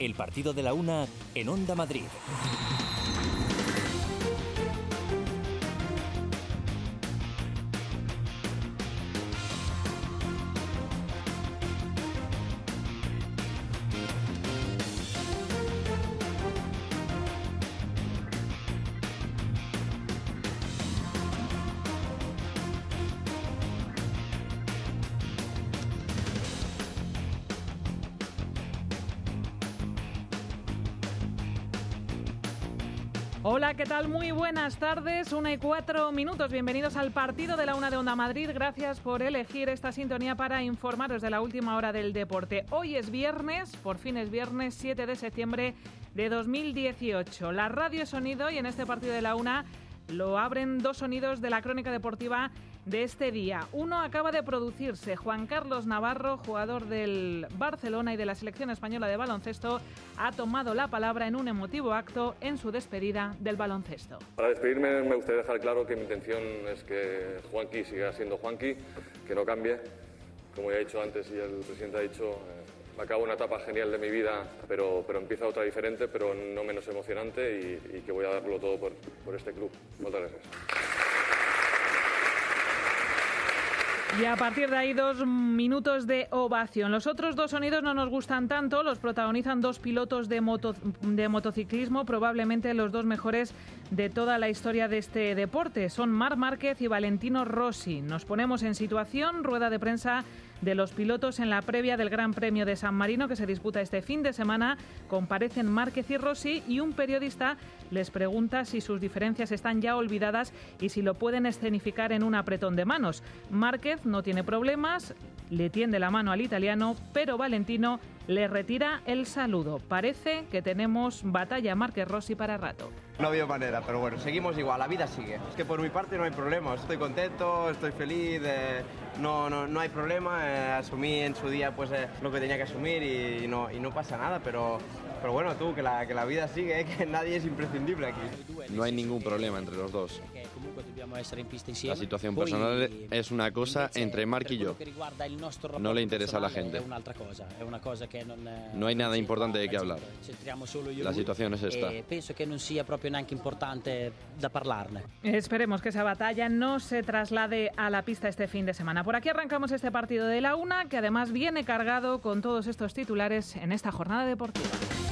El partido de la una en Onda Madrid. Hola, ¿qué tal? Muy buenas tardes, 1:04. Bienvenidos al partido de la una de Onda Madrid. Gracias por elegir esta sintonía para informaros de la última hora del deporte. Hoy es viernes, por fin es viernes 7 de septiembre de 2018. La radio es sonido y en este partido de la una lo abren dos sonidos de la crónica deportiva de este día. Uno acaba de producirse. Juan Carlos Navarro, jugador del Barcelona y de la selección española de baloncesto, ha tomado la palabra en un emotivo acto en su despedida del baloncesto. Para despedirme me gustaría dejar claro que mi intención es que Juanqui siga siendo Juanqui, que no cambie. Como ya he dicho antes y el presidente ha dicho, acabo una etapa genial de mi vida, pero empieza otra diferente, pero no menos emocionante y que voy a darlo todo por este club. Muchas gracias. Y a partir de ahí 2 minutos de ovación. Los otros dos sonidos no nos gustan tanto, los protagonizan dos pilotos de motociclismo, probablemente los dos mejores de toda la historia de este deporte. Son Marc Márquez y Valentino Rossi. Nos ponemos en situación, rueda de prensa de los pilotos en la previa del Gran Premio de San Marino que se disputa este fin de semana. Comparecen Márquez y Rossi y un periodista les pregunta si sus diferencias están ya olvidadas y si lo pueden escenificar en un apretón de manos. Márquez no tiene problemas, le tiende la mano al italiano, pero Valentino le retira el saludo. Parece que tenemos batalla Márquez-Rossi para rato. No había manera, pero bueno, seguimos igual, la vida sigue. Es que por mi parte no hay problema, estoy contento, estoy feliz, no hay problema, asumí en su día pues lo que tenía que asumir y no pasa nada, pero bueno, tú, que la vida sigue, que nadie es imprescindible aquí. No hay ningún problema entre los dos. La situación personal es una cosa entre Marc y yo. No le interesa a la gente. No hay nada importante de qué hablar. La situación es esta. Esperemos que esa batalla no se traslade a la pista este fin de semana. Por aquí arrancamos este partido de la una, que además viene cargado con todos estos titulares en esta jornada deportiva.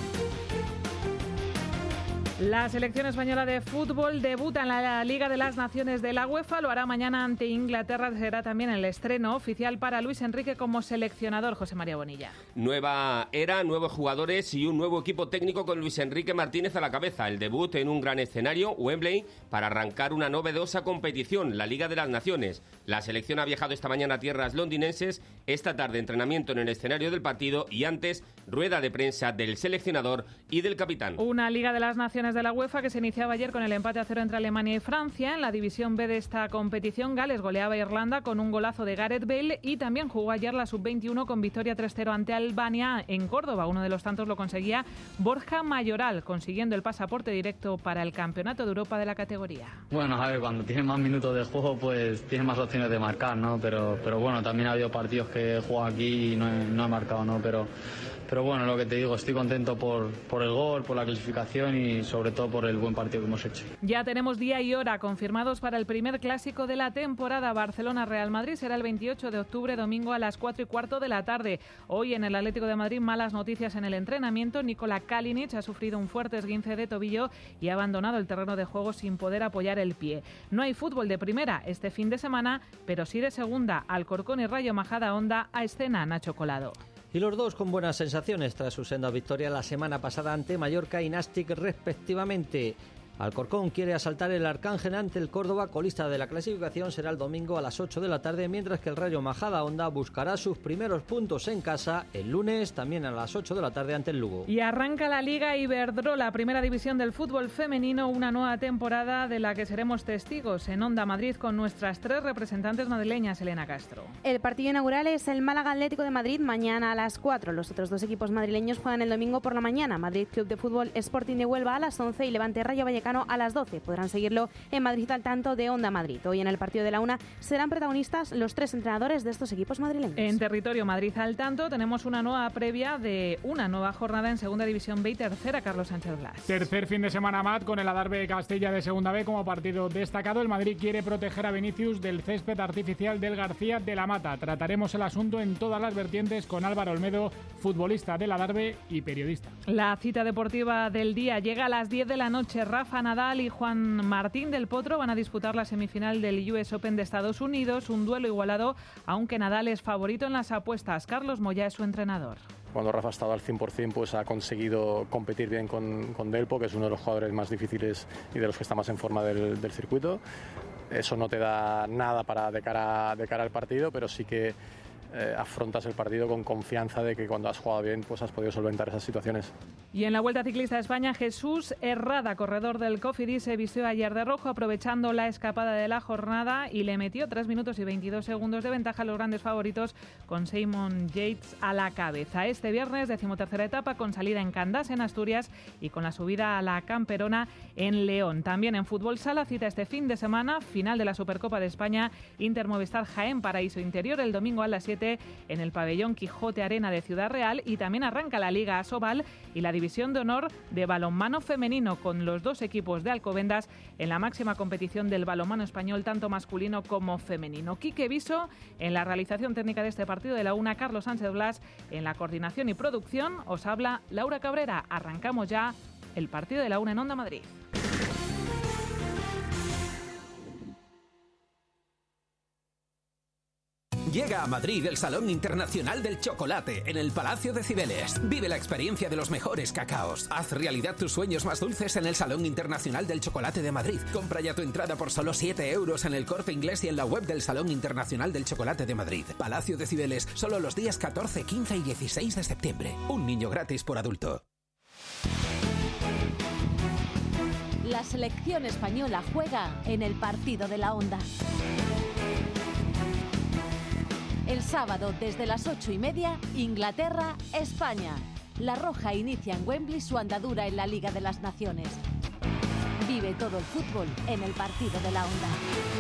La selección española de fútbol debuta en la Liga de las Naciones de la UEFA. Lo hará mañana ante Inglaterra. Será también el estreno oficial para Luis Enrique como seleccionador. José María Bonilla. Nueva era, nuevos jugadores y un nuevo equipo técnico con Luis Enrique Martínez a la cabeza. El debut en un gran escenario, Wembley, para arrancar una novedosa competición, la Liga de las Naciones. La selección ha viajado esta mañana a tierras londinenses. Esta tarde entrenamiento en el escenario del partido y antes rueda de prensa del seleccionador y del capitán. Una Liga de las Naciones de la UEFA que se iniciaba ayer con el empate a 0 entre Alemania y Francia. En la división B de esta competición, Gales goleaba a Irlanda con un golazo de Gareth Bale y también jugó ayer la sub-21 con victoria 3-0 ante Albania en Córdoba. Uno de los tantos lo conseguía Borja Mayoral, consiguiendo el pasaporte directo para el Campeonato de Europa de la categoría. Bueno, a ver, cuando tienes más minutos de juego, pues tienes más opciones de marcar, ¿no? Pero bueno, también ha habido partidos que he jugado aquí y no he marcado, ¿no? Pero bueno, lo que te digo, estoy contento por el gol, por la clasificación y sobre todo por el buen partido que hemos hecho. Ya tenemos día y hora confirmados para el primer clásico de la temporada. Barcelona-Real Madrid será el 28 de octubre, domingo a las 4:15 de la tarde. Hoy en el Atlético de Madrid, malas noticias en el entrenamiento. Nikola Kalinic ha sufrido un fuerte esguince de tobillo y ha abandonado el terreno de juego sin poder apoyar el pie. No hay fútbol de primera este fin de semana, pero sí de segunda. Alcorcón y Rayo Majadahonda a escena Nacho Colado. Y los dos con buenas sensaciones tras su senda victoria la semana pasada ante Mallorca y Nàstic respectivamente. Alcorcón quiere asaltar el Arcángel ante el Córdoba, colista de la clasificación. Será el domingo a las 8 de la tarde, mientras que el Rayo Majadahonda buscará sus primeros puntos en casa el lunes, también a las 8 de la tarde ante el Lugo. Y arranca la Liga Iberdrola, primera división del fútbol femenino, una nueva temporada de la que seremos testigos en Onda Madrid con nuestras 3 representantes madrileñas. Elena Castro. El partido inaugural es el Málaga Atlético de Madrid mañana a las 4. Los otros 2 equipos madrileños juegan el domingo por la mañana. Madrid Club de Fútbol Sporting de Huelva a las 11 y Levante Rayo Vallecano Vallecano a las 12. Podrán seguirlo en Madrid al tanto de Onda Madrid. Hoy en el partido de la una serán protagonistas los 3 entrenadores de estos equipos madrileños. En territorio Madrid al tanto tenemos una nueva previa de una nueva jornada en Segunda División B y tercera, Carlos Sánchez Blas. Tercer fin de semana, Mat, con el Adarve Castella de Segunda B como partido destacado. El Madrid quiere proteger a Vinicius del césped artificial del García de la Mata. Trataremos el asunto en todas las vertientes con Álvaro Olmedo, futbolista del Adarve y periodista. La cita deportiva del día llega a las 10 de la noche. Rafa Nadal y Juan Martín del Potro van a disputar la semifinal del US Open de Estados Unidos, un duelo igualado, aunque Nadal es favorito en las apuestas. Carlos Moya es su entrenador. Cuando Rafa ha estado al 100%, pues ha conseguido competir bien con Delpo, que es uno de los jugadores más difíciles y de los que está más en forma del circuito. Eso no te da nada de cara al partido, pero sí que afrontas el partido con confianza de que cuando has jugado bien pues has podido solventar esas situaciones. Y en la Vuelta Ciclista de España, Jesús Herrada, corredor del Cofidis, se vistió ayer de rojo aprovechando la escapada de la jornada y le metió 3 minutos y 22 segundos de ventaja a los grandes favoritos, con Simon Yates a la cabeza. Este viernes, 13ª etapa con salida en Candás, en Asturias, y con la subida a la Camperona en León. También en fútbol sala, cita este fin de semana, final de la Supercopa de España, Inter Movistar Jaén Paraíso Interior el domingo a las 7 en el pabellón Quijote Arena de Ciudad Real, y también arranca la Liga Asobal y la División de Honor de balonmano femenino, con los 2 equipos de Alcobendas en la máxima competición del balonmano español, tanto masculino como femenino. Quique Viso en la realización técnica de este partido de la una, Carlos Sánchez Blas en la coordinación y producción. Os habla Laura Cabrera. Arrancamos ya el partido de la una en Onda Madrid. Llega a Madrid el Salón Internacional del Chocolate en el Palacio de Cibeles. Vive la experiencia de los mejores cacaos. Haz realidad tus sueños más dulces en el Salón Internacional del Chocolate de Madrid. Compra ya tu entrada por solo 7 euros en el Corte Inglés y en la web del Salón Internacional del Chocolate de Madrid. Palacio de Cibeles, solo los días 14, 15 y 16 de septiembre. Un niño gratis por adulto. La selección española juega en el partido de la Onda. El sábado, desde las 8:30, Inglaterra, España. La Roja inicia en Wembley su andadura en la Liga de las Naciones. Vive todo el fútbol en el partido de la Onda.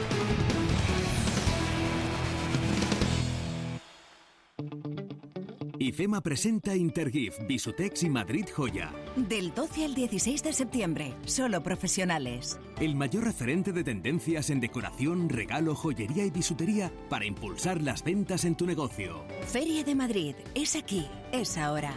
IFEMA presenta Intergif, Bisutex y Madrid Joya. Del 12 al 16 de septiembre, solo profesionales. El mayor referente de tendencias en decoración, regalo, joyería y bisutería para impulsar las ventas en tu negocio. Feria de Madrid, es aquí, es ahora.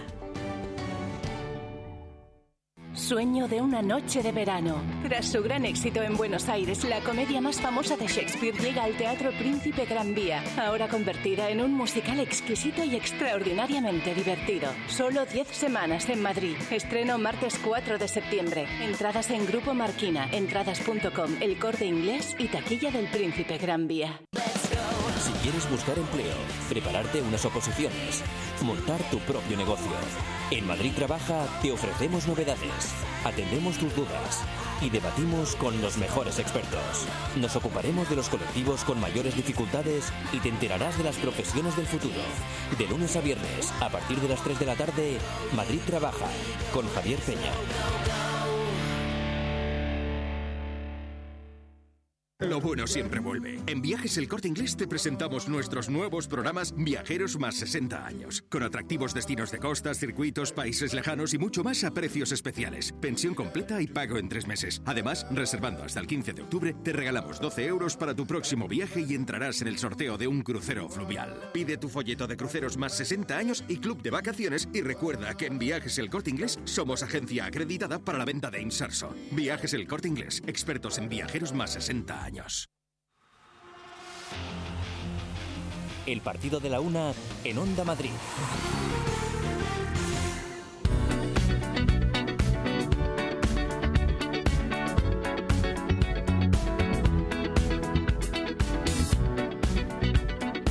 Sueño de una noche de verano. Tras su gran éxito en Buenos Aires, la comedia más famosa de Shakespeare llega al Teatro Príncipe Gran Vía, ahora convertida en un musical exquisito y extraordinariamente divertido. Solo 10 semanas en Madrid. Estreno martes 4 de septiembre. Entradas en Grupo Marquina, entradas.com, El Corte Inglés y taquilla del Príncipe Gran Vía. Si quieres buscar empleo, prepararte unas oposiciones, montar tu propio negocio, en Madrid Trabaja te ofrecemos novedades, atendemos tus dudas y debatimos con los mejores expertos. Nos ocuparemos de los colectivos con mayores dificultades y te enterarás de las profesiones del futuro. De lunes a viernes, a partir de las 3 de la tarde, Madrid Trabaja, con Javier Peña. Lo bueno siempre vuelve. En Viajes El Corte Inglés te presentamos nuestros nuevos programas Viajeros más 60 años, con atractivos destinos de costas, circuitos, países lejanos y mucho más a precios especiales. Pensión completa y pago en 3 meses. Además, reservando hasta el 15 de octubre, te regalamos 12 euros para tu próximo viaje y entrarás en el sorteo de un crucero fluvial. Pide tu folleto de cruceros más 60 años y club de vacaciones y recuerda que en Viajes El Corte Inglés somos agencia acreditada para la venta de inserso. Viajes El Corte Inglés, expertos en viajeros más 60 años. El partido de la una en Onda Madrid.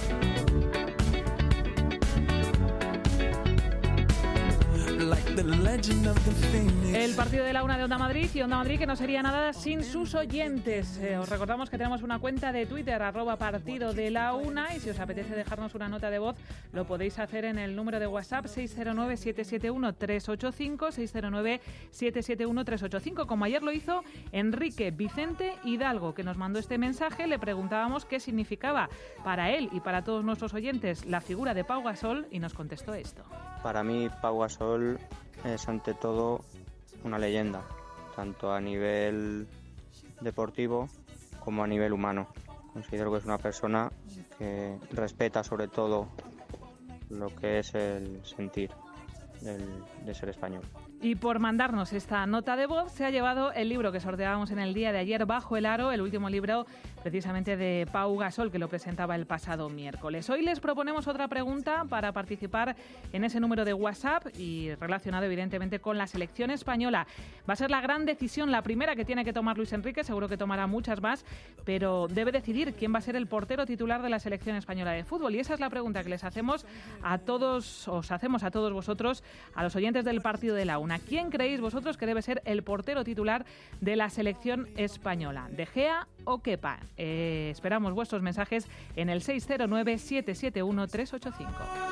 Like the El partido de la una de Onda Madrid y Onda Madrid que no sería nada sin sus oyentes. Os recordamos que tenemos una cuenta de Twitter, @partido de la una, y si os apetece dejarnos una nota de voz lo podéis hacer en el número de WhatsApp 609-771-385, 609-771-385, como ayer lo hizo Enrique Vicente Hidalgo, que nos mandó este mensaje. Le preguntábamos qué significaba para él y para todos nuestros oyentes la figura de Pau Gasol y nos contestó esto. Para mí Pau Gasol es ante todo una leyenda, tanto a nivel deportivo como a nivel humano. Considero que es una persona que respeta sobre todo lo que es el sentir de ser español. Y por mandarnos esta nota de voz se ha llevado el libro que sorteábamos en el día de ayer, Bajo el Aro, el último libro precisamente de Pau Gasol, que lo presentaba el pasado miércoles. Hoy les proponemos otra pregunta para participar en ese número de WhatsApp y relacionado evidentemente con la selección española. Va a ser la gran decisión, la primera que tiene que tomar Luis Enrique, seguro que tomará muchas más, pero debe decidir quién va a ser el portero titular de la selección española de fútbol. Y esa es la pregunta que les hacemos a todos, os hacemos a todos vosotros, a los oyentes del partido de la una. ¿Quién creéis vosotros que debe ser el portero titular de la selección española? ¿De Gea o Kepa? Esperamos vuestros mensajes en el 609-771-385.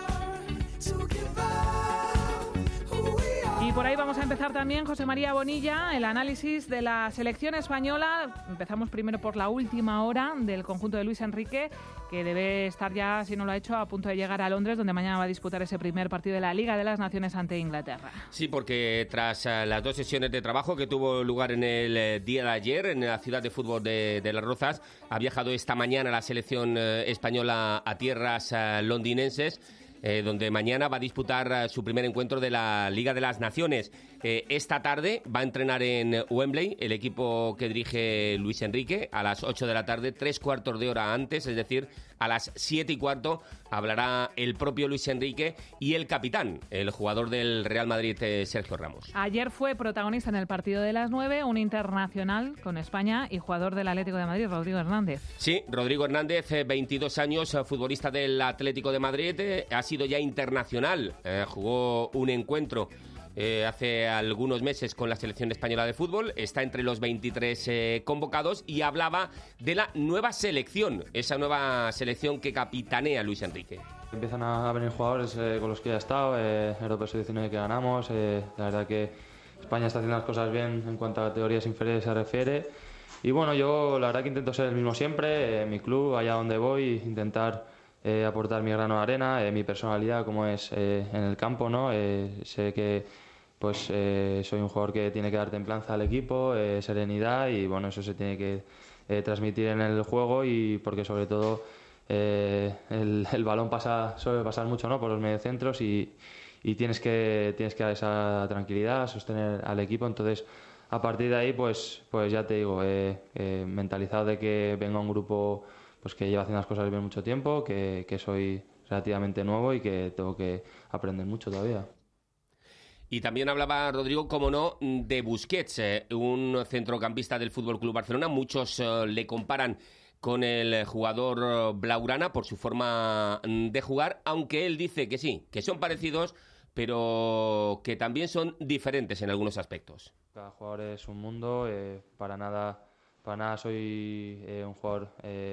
Y por ahí vamos a empezar también, José María Bonilla, el análisis de la selección española. Empezamos primero por la última hora del conjunto de Luis Enrique, que debe estar ya, si no lo ha hecho, a punto de llegar a Londres, donde mañana va a disputar ese primer partido de la Liga de las Naciones ante Inglaterra. Sí, porque tras las 2 sesiones de trabajo que tuvo lugar en el día de ayer en la ciudad de fútbol de Las Rozas, ha viajado esta mañana la selección española a tierras londinenses, donde mañana va a disputar su primer encuentro de la Liga de las Naciones. Esta tarde va a entrenar en Wembley el equipo que dirige Luis Enrique a las 8 de la tarde, 3/4 de hora antes, es decir, a las 7:15 hablará el propio Luis Enrique y el capitán, el jugador del Real Madrid, Sergio Ramos. Ayer fue protagonista en el partido de las 9, un internacional con España y jugador del Atlético de Madrid, Rodrigo Hernández. Sí, Rodrigo Hernández, 22 años, futbolista del Atlético de Madrid, ha sido ya internacional, jugó un encuentro hace algunos meses con la selección española de fútbol, está entre los 23 convocados y hablaba de la nueva selección, esa nueva selección que capitanea Luis Enrique. Empiezan a venir jugadores con los que ya he estado, Europa Sub-19 que ganamos, la verdad que España está haciendo las cosas bien en cuanto a categorías inferiores se refiere y bueno, yo la verdad que intento ser el mismo siempre, mi club, allá donde voy, intentar aportar mi grano de arena, mi personalidad como es en el campo, ¿no? Sé que pues soy un jugador que tiene que dar templanza al equipo, serenidad y bueno, eso se tiene que transmitir en el juego y porque sobre todo el balón suele pasar mucho, ¿no? Por los mediocentros y tienes que dar esa tranquilidad, sostener al equipo, entonces a partir de ahí pues ya te digo, mentalizado de que venga un grupo pues que lleva haciendo las cosas bien mucho tiempo, que soy relativamente nuevo y que tengo que aprender mucho todavía. Y también hablaba Rodrigo, como no, de Busquets, un centrocampista del FC Barcelona. Muchos le comparan con el jugador blaugrana por su forma de jugar, aunque él dice que sí, que son parecidos, pero que también son diferentes en algunos aspectos. Cada jugador es un mundo, para nada soy un jugador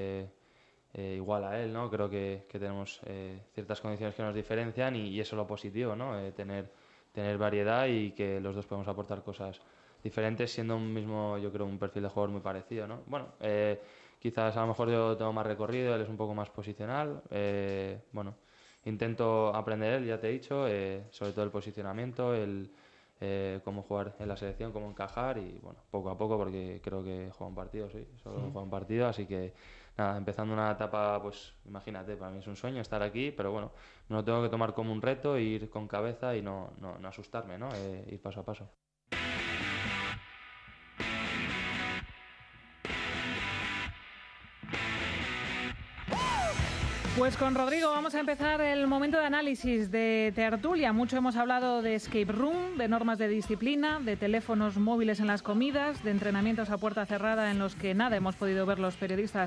igual a él, ¿no? Creo que tenemos ciertas condiciones que nos diferencian y eso es lo positivo, ¿no? Tener variedad y que los dos podemos aportar cosas diferentes siendo un mismo, yo creo, un perfil de jugador muy parecido, ¿no? Bueno, quizás a lo mejor yo tengo más recorrido, él es un poco más posicional, bueno, intento aprender él, ya te he dicho, sobre todo el posicionamiento, cómo jugar en la selección, cómo encajar y bueno, poco a poco porque creo que juega un partido, sí, solo juega un partido, así que nada, empezando una etapa, pues imagínate, para mí es un sueño estar aquí, pero bueno, me lo tengo que tomar como un reto, ir con cabeza y no asustarme, ¿no? Ir paso a paso. Pues con Rodrigo vamos a empezar el momento de análisis de tertulia. Mucho hemos hablado de escape room, de normas de disciplina, de teléfonos móviles en las comidas, de entrenamientos a puerta cerrada en los que nada hemos podido ver los periodistas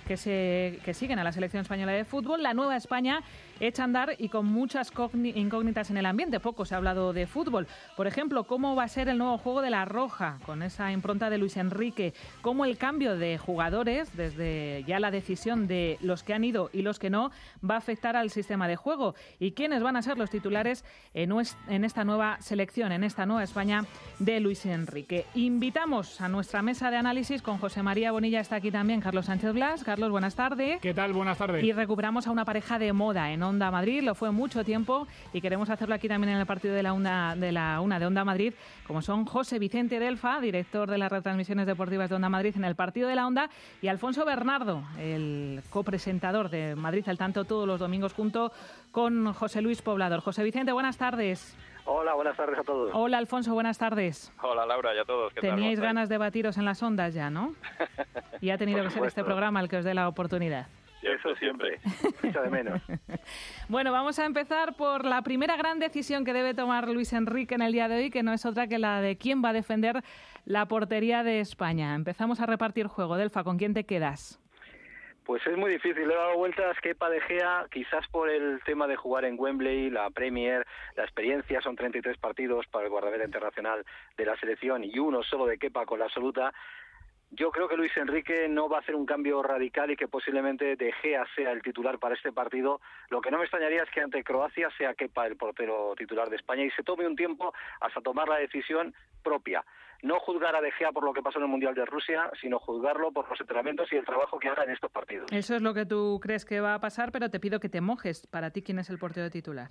que siguen a la selección española de fútbol. La nueva España echa a andar y con muchas incógnitas en el ambiente. Poco se ha hablado de fútbol. Por ejemplo, cómo va a ser el nuevo juego de la Roja, con esa impronta de Luis Enrique. Cómo el cambio de jugadores, desde ya la decisión de los que han ido y los que no, va a afectar al sistema de juego. Y quiénes van a ser los titulares en esta nueva selección, en esta nueva España de Luis Enrique. Invitamos a nuestra mesa de análisis con José María Bonilla. Está aquí también Carlos Sánchez Blas. Carlos, buenas tardes. ¿Qué tal? Buenas tardes. Y recuperamos a una pareja de moda en Onda Madrid. Lo fue mucho tiempo y queremos hacerlo aquí también en el partido de la una de Onda Madrid, como son José Vicente Delfa, director de las retransmisiones deportivas de Onda Madrid en el partido de la Onda, y Alfonso Bernardo, el copresentador de Madrid al Tanto todos los domingos junto con José Luis Poblador. José Vicente, buenas tardes. Hola, buenas tardes a todos. Hola, Alfonso, buenas tardes. Hola, Laura, y a todos. ¿Qué tal? Teníais ganas de batiros en las ondas ya, ¿no? Y ha tenido que ser este programa el que os dé la oportunidad. Eso siempre. Mucho de menos. Bueno, vamos a empezar por la primera gran decisión que debe tomar Luis Enrique en el día de hoy, que no es otra que la de quién va a defender la portería de España. Empezamos a repartir juego. Delfa, ¿con quién te quedas? Pues es muy difícil, le he dado vueltas. Kepa De Gea, quizás por el tema de jugar en Wembley, la Premier, la experiencia, son 33 partidos para el guardameta internacional de la selección y uno solo de Kepa con la absoluta. Yo creo que Luis Enrique no va a hacer un cambio radical y que posiblemente De Gea sea el titular para este partido. Lo que no me extrañaría es que ante Croacia sea Kepa el portero titular de España y se tome un tiempo hasta tomar la decisión propia. No juzgar a De Gea por lo que pasó en el Mundial de Rusia, sino juzgarlo por los entrenamientos y el trabajo que haga en estos partidos. Eso es lo que tú crees que va a pasar, pero te pido que te mojes. Para ti, ¿quién es el portero titular?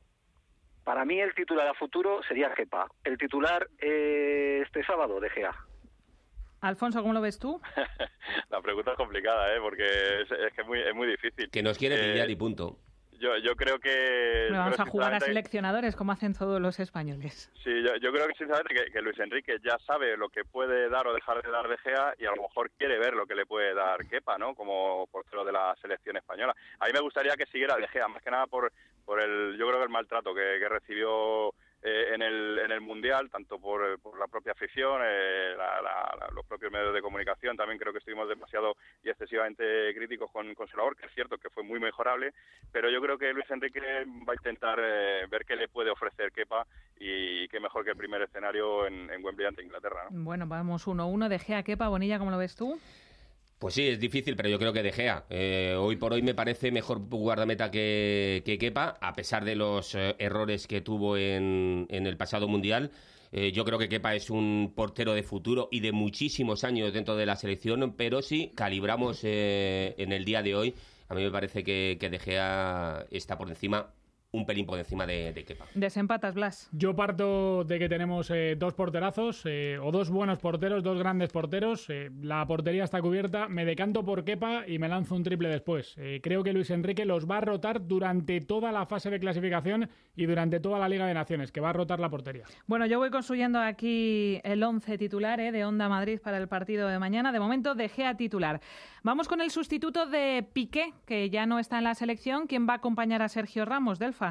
Para mí el titular a futuro sería Kepa. El titular este sábado, De Gea. Alfonso, ¿cómo lo ves tú? La pregunta es complicada, porque es que es muy difícil. Que nos quiere pillar y punto. Yo creo que... Pero vamos a jugar a seleccionadores, como hacen todos los españoles. Sí, yo creo que sinceramente que Luis Enrique ya sabe lo que puede dar o dejar de dar De Gea y a lo mejor quiere ver lo que le puede dar Kepa, ¿no? Como portero de la selección española. A mí me gustaría que siguiera De Gea, más que nada por yo creo que el maltrato que recibió en el Mundial, tanto por la propia afición, los propios medios de comunicación. También creo que estuvimos demasiado y excesivamente críticos con su labor, que es cierto que fue muy mejorable, pero yo creo que Luis Enrique va a intentar ver qué le puede ofrecer Kepa y qué mejor que el primer escenario en Wembley ante Inglaterra, ¿no? Bueno, vamos 1-1, De Gea, Kepa. Bonilla, ¿cómo lo ves tú? Pues sí, es difícil, pero yo creo que De Gea. Hoy por hoy me parece mejor guardameta que Kepa, a pesar de los errores que tuvo en el pasado Mundial. Yo creo que Kepa es un portero de futuro y de muchísimos años dentro de la selección, pero si calibramos en el día de hoy, a mí me parece que De Gea está por encima, un pelín por encima de Kepa. Desempatas, Blas. Yo parto de que tenemos dos porterazos, o dos buenos porteros, dos grandes porteros. La portería está cubierta. Me decanto por Kepa y me lanzo un triple después. Creo que Luis Enrique los va a rotar durante toda la fase de clasificación y durante toda la Liga de Naciones, que va a rotar la portería. Bueno, yo voy construyendo aquí el 11 titular de Onda Madrid para el partido de mañana. De momento, De Gea titular. Vamos con el sustituto de Piqué, que ya no está en la selección. ¿Quién va a acompañar a Sergio Ramos, Delfa?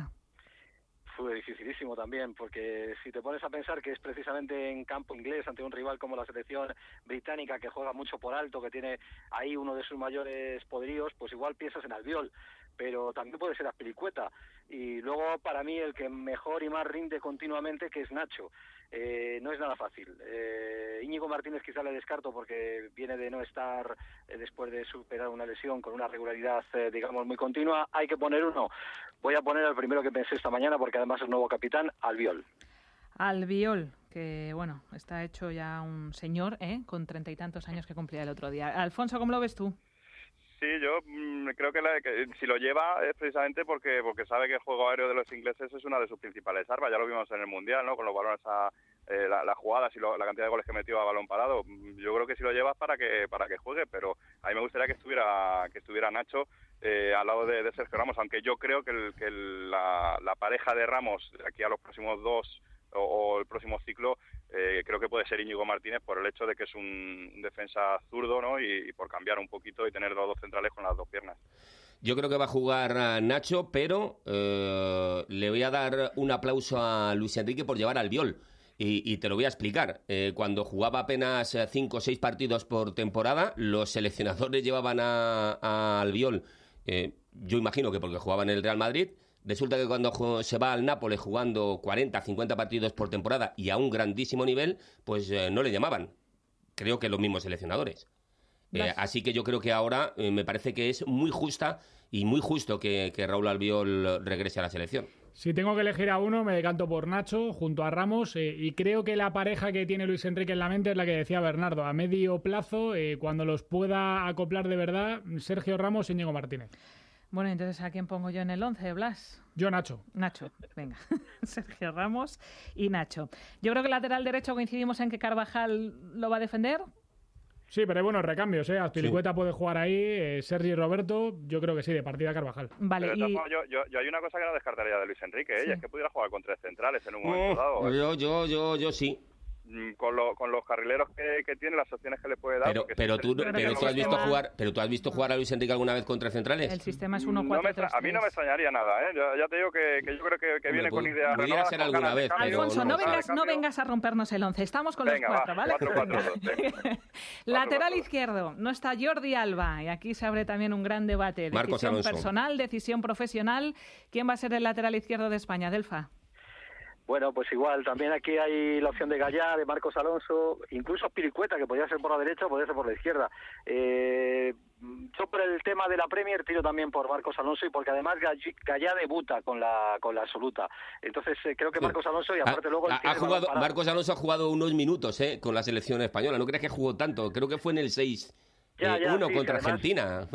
Fue dificilísimo también, porque si te pones a pensar que es precisamente en campo inglés, ante un rival como la selección británica, que juega mucho por alto, que tiene ahí uno de sus mayores poderíos, pues igual piensas en Albiol, pero también puede ser Azpilicueta. Y luego, para mí, el que mejor y más rinde continuamente, que es Nacho. No es nada fácil. Íñigo Martínez quizá le descarto porque viene de no estar después de superar una lesión con una regularidad, digamos, muy continua. Hay que poner uno. Voy a poner el primero que pensé esta mañana porque además es nuevo capitán, Albiol. Albiol, que bueno, está hecho ya un señor, con 30 y tantos años que cumplía el otro día. Alfonso, ¿cómo lo ves tú? Sí, yo creo que si lo lleva es precisamente porque sabe que el juego aéreo de los ingleses es una de sus principales armas. Ya lo vimos en el Mundial, ¿no? Con los balones las jugadas y la cantidad de goles que metió a balón parado. Yo creo que si lo llevas para que juegue, pero a mí me gustaría que estuviera Nacho al lado de Sergio Ramos, aunque yo creo que la pareja de Ramos de aquí a los próximos dos o el próximo ciclo creo que puede ser Íñigo Martínez por el hecho de que es un defensa zurdo, ¿no? Y por cambiar un poquito y tener los dos centrales con las dos piernas. Yo creo que va a jugar Nacho, pero le voy a dar un aplauso a Luis Enrique por llevar al Albiol. Y te lo voy a explicar. Cuando jugaba apenas 5 o 6 partidos por temporada, los seleccionadores llevaban a Albiol, yo imagino que porque jugaba en el Real Madrid. Resulta que cuando se va al Nápoles jugando 40, 50 partidos por temporada y a un grandísimo nivel, pues no le llamaban. Creo que los mismos seleccionadores. Así que yo creo que ahora me parece que es muy justa y muy justo que Raúl Albiol regrese a la selección. Si tengo que elegir a uno, me decanto por Nacho junto a Ramos, y creo que la pareja que tiene Luis Enrique en la mente es la que decía Bernardo. A medio plazo, cuando los pueda acoplar de verdad, Sergio Ramos y Íñigo Martínez. Bueno, entonces, ¿a quién pongo yo en el 11, Blas? Yo, Nacho. Nacho, venga. Sergio Ramos y Nacho. Yo creo que el lateral derecho coincidimos en que Carvajal lo va a defender. Sí, pero hay buenos recambios, ¿eh? Azpilicueta puede jugar ahí, Sergi Roberto, yo creo que sí, de partida Carvajal. Vale, pero yo hay una cosa que no descartaría de Luis Enrique, y es que pudiera jugar con 3 centrales en un momento dado. Yo sí. Con los carrileros que tiene, las opciones que le puede dar. Pero tú has visto jugar a Luis Enrique alguna vez contra centrales. El sistema es 1-4-3-3. A mí no me extrañaría nada, ¿eh? Ya te digo que yo creo que viene con ideas. Podría ser alguna vez. Alfonso, no vengas a rompernos el 11. Estamos con los 4, ¿vale? 4-4-2. Lateral izquierdo. No está Jordi Alba. Y aquí se abre también un gran debate. Decisión personal, decisión profesional. ¿Quién va a ser el lateral izquierdo de España, Delfa? Bueno, pues igual, también aquí hay la opción de Gallá, de Marcos Alonso, incluso Azpilicueta, que podría ser por la derecha o podría ser por la izquierda. Yo por el tema de la Premier tiro también por Marcos Alonso, y porque además Gallá debuta con la absoluta. Entonces creo que Marcos Alonso, y aparte luego... Marcos Alonso ha jugado unos minutos con la selección española. ¿No crees que jugó tanto? Creo que fue en el 6-1 contra Argentina.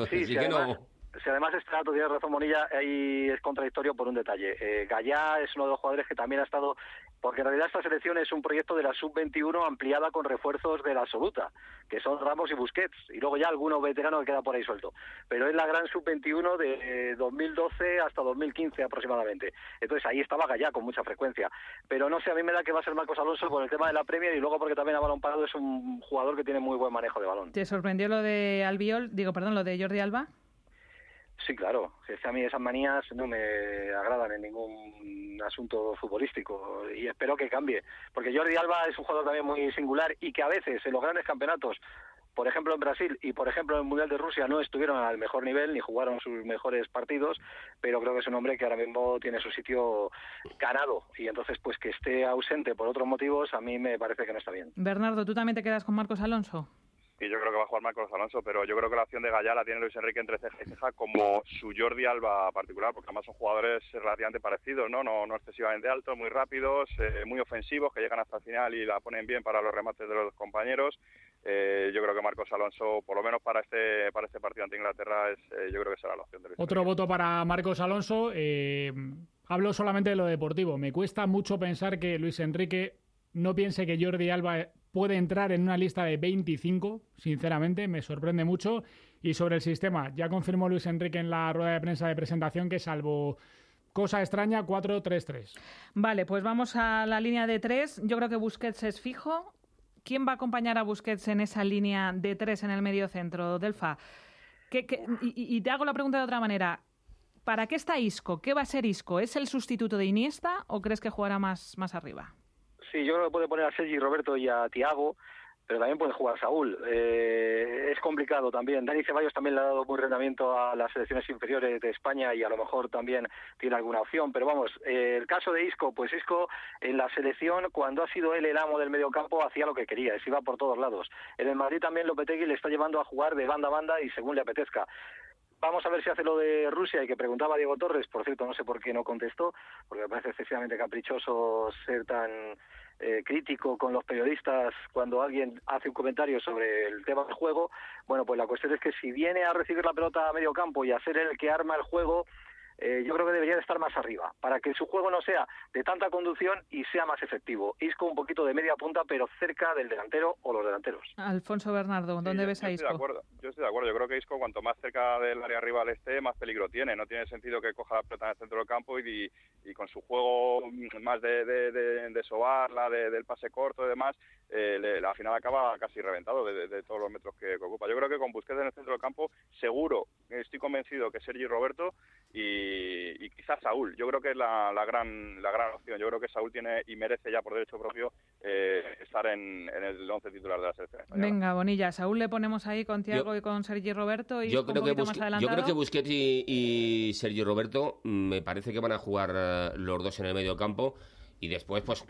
Si además está, tú tienes razón, Monilla, ahí es contradictorio por un detalle. Gallá es uno de los jugadores que también ha estado, porque en realidad esta selección es un proyecto de la sub-21 ampliada con refuerzos de la absoluta, que son Ramos y Busquets, y luego ya algunos veteranos que queda por ahí suelto. Pero es la gran sub-21 de 2012 hasta 2015 aproximadamente. Entonces ahí estaba Gallá con mucha frecuencia. Pero no sé, a mí me da que va a ser Marcos Alonso por el tema de la Premier, y luego porque también a balón parado es un jugador que tiene muy buen manejo de balón. ¿Te sorprendió lo de lo de Jordi Alba? Sí, claro. Es que a mí esas manías no me agradan en ningún asunto futbolístico, y espero que cambie. Porque Jordi Alba es un jugador también muy singular, y que a veces en los grandes campeonatos, por ejemplo en Brasil y por ejemplo en el Mundial de Rusia, no estuvieron al mejor nivel ni jugaron sus mejores partidos, pero creo que es un hombre que ahora mismo tiene su sitio ganado, y entonces pues que esté ausente por otros motivos a mí me parece que no está bien. Bernardo, ¿tú también te quedas con Marcos Alonso? Y yo creo que va a jugar Marcos Alonso, pero yo creo que la opción de Gallá la tiene Luis Enrique entre ceja y ceja, como su Jordi Alba particular, porque además son jugadores relativamente parecidos, no excesivamente altos, muy rápidos, muy ofensivos, que llegan hasta el final y la ponen bien para los remates de los compañeros. Yo creo que Marcos Alonso, por lo menos para este partido ante Inglaterra, yo creo que será la opción de Luis Enrique. Otro voto para Marcos Alonso. Hablo solamente de lo deportivo. Me cuesta mucho pensar que Luis Enrique no piense que Jordi Alba puede entrar en una lista de 25, sinceramente, me sorprende mucho. Y sobre el sistema, ya confirmó Luis Enrique en la rueda de prensa de presentación que, salvo cosa extraña, 4-3-3. Vale, pues vamos a la línea de 3. Yo creo que Busquets es fijo. ¿Quién va a acompañar a Busquets en esa línea de 3 en el medio centro, Delfa? Y te hago la pregunta de otra manera. ¿Para qué está Isco? ¿Qué va a ser Isco? ¿Es el sustituto de Iniesta o crees que jugará más arriba? Sí, yo creo que puede poner a Sergi Roberto y a Thiago, pero también puede jugar Saúl. Es complicado también. Dani Ceballos también le ha dado buen rendimiento a las selecciones inferiores de España, y a lo mejor también tiene alguna opción. Pero vamos, el caso de Isco, pues Isco en la selección, cuando ha sido él el amo del mediocampo, hacía lo que quería, se iba por todos lados. En el Madrid también Lopetegui le está llevando a jugar de banda a banda y según le apetezca. Vamos a ver si hace lo de Rusia, y que preguntaba Diego Torres, por cierto, no sé por qué no contestó, porque me parece excesivamente caprichoso ser tan crítico con los periodistas cuando alguien hace un comentario sobre el tema del juego. Bueno, pues la cuestión es que si viene a recibir la pelota a medio campo y a ser el que arma el juego, yo creo que debería de estar más arriba, para que su juego no sea de tanta conducción y sea más efectivo. Isco un poquito de media punta, pero cerca del delantero o los delanteros. Alfonso Bernardo, ¿dónde ves a Isco? Yo estoy de acuerdo. Yo creo que Isco, cuanto más cerca del área rival esté, más peligro tiene. No tiene sentido que coja la pelota en el centro del campo y con su juego más de sobarla, del pase corto y demás, al final acaba casi reventado de todos los metros que ocupa. Yo creo que con Busquets en el centro del campo, seguro, estoy convencido que Sergi Roberto, y y quizás Saúl. Yo creo que es la gran opción. Yo creo que Saúl tiene y merece ya por derecho propio estar en el 11 titular de la selección española. Venga, Bonilla, Saúl le ponemos ahí con Thiago y con Sergi Roberto y yo creo que Busquets y Sergi Roberto me parece que van a jugar los dos en el medio campo y después pues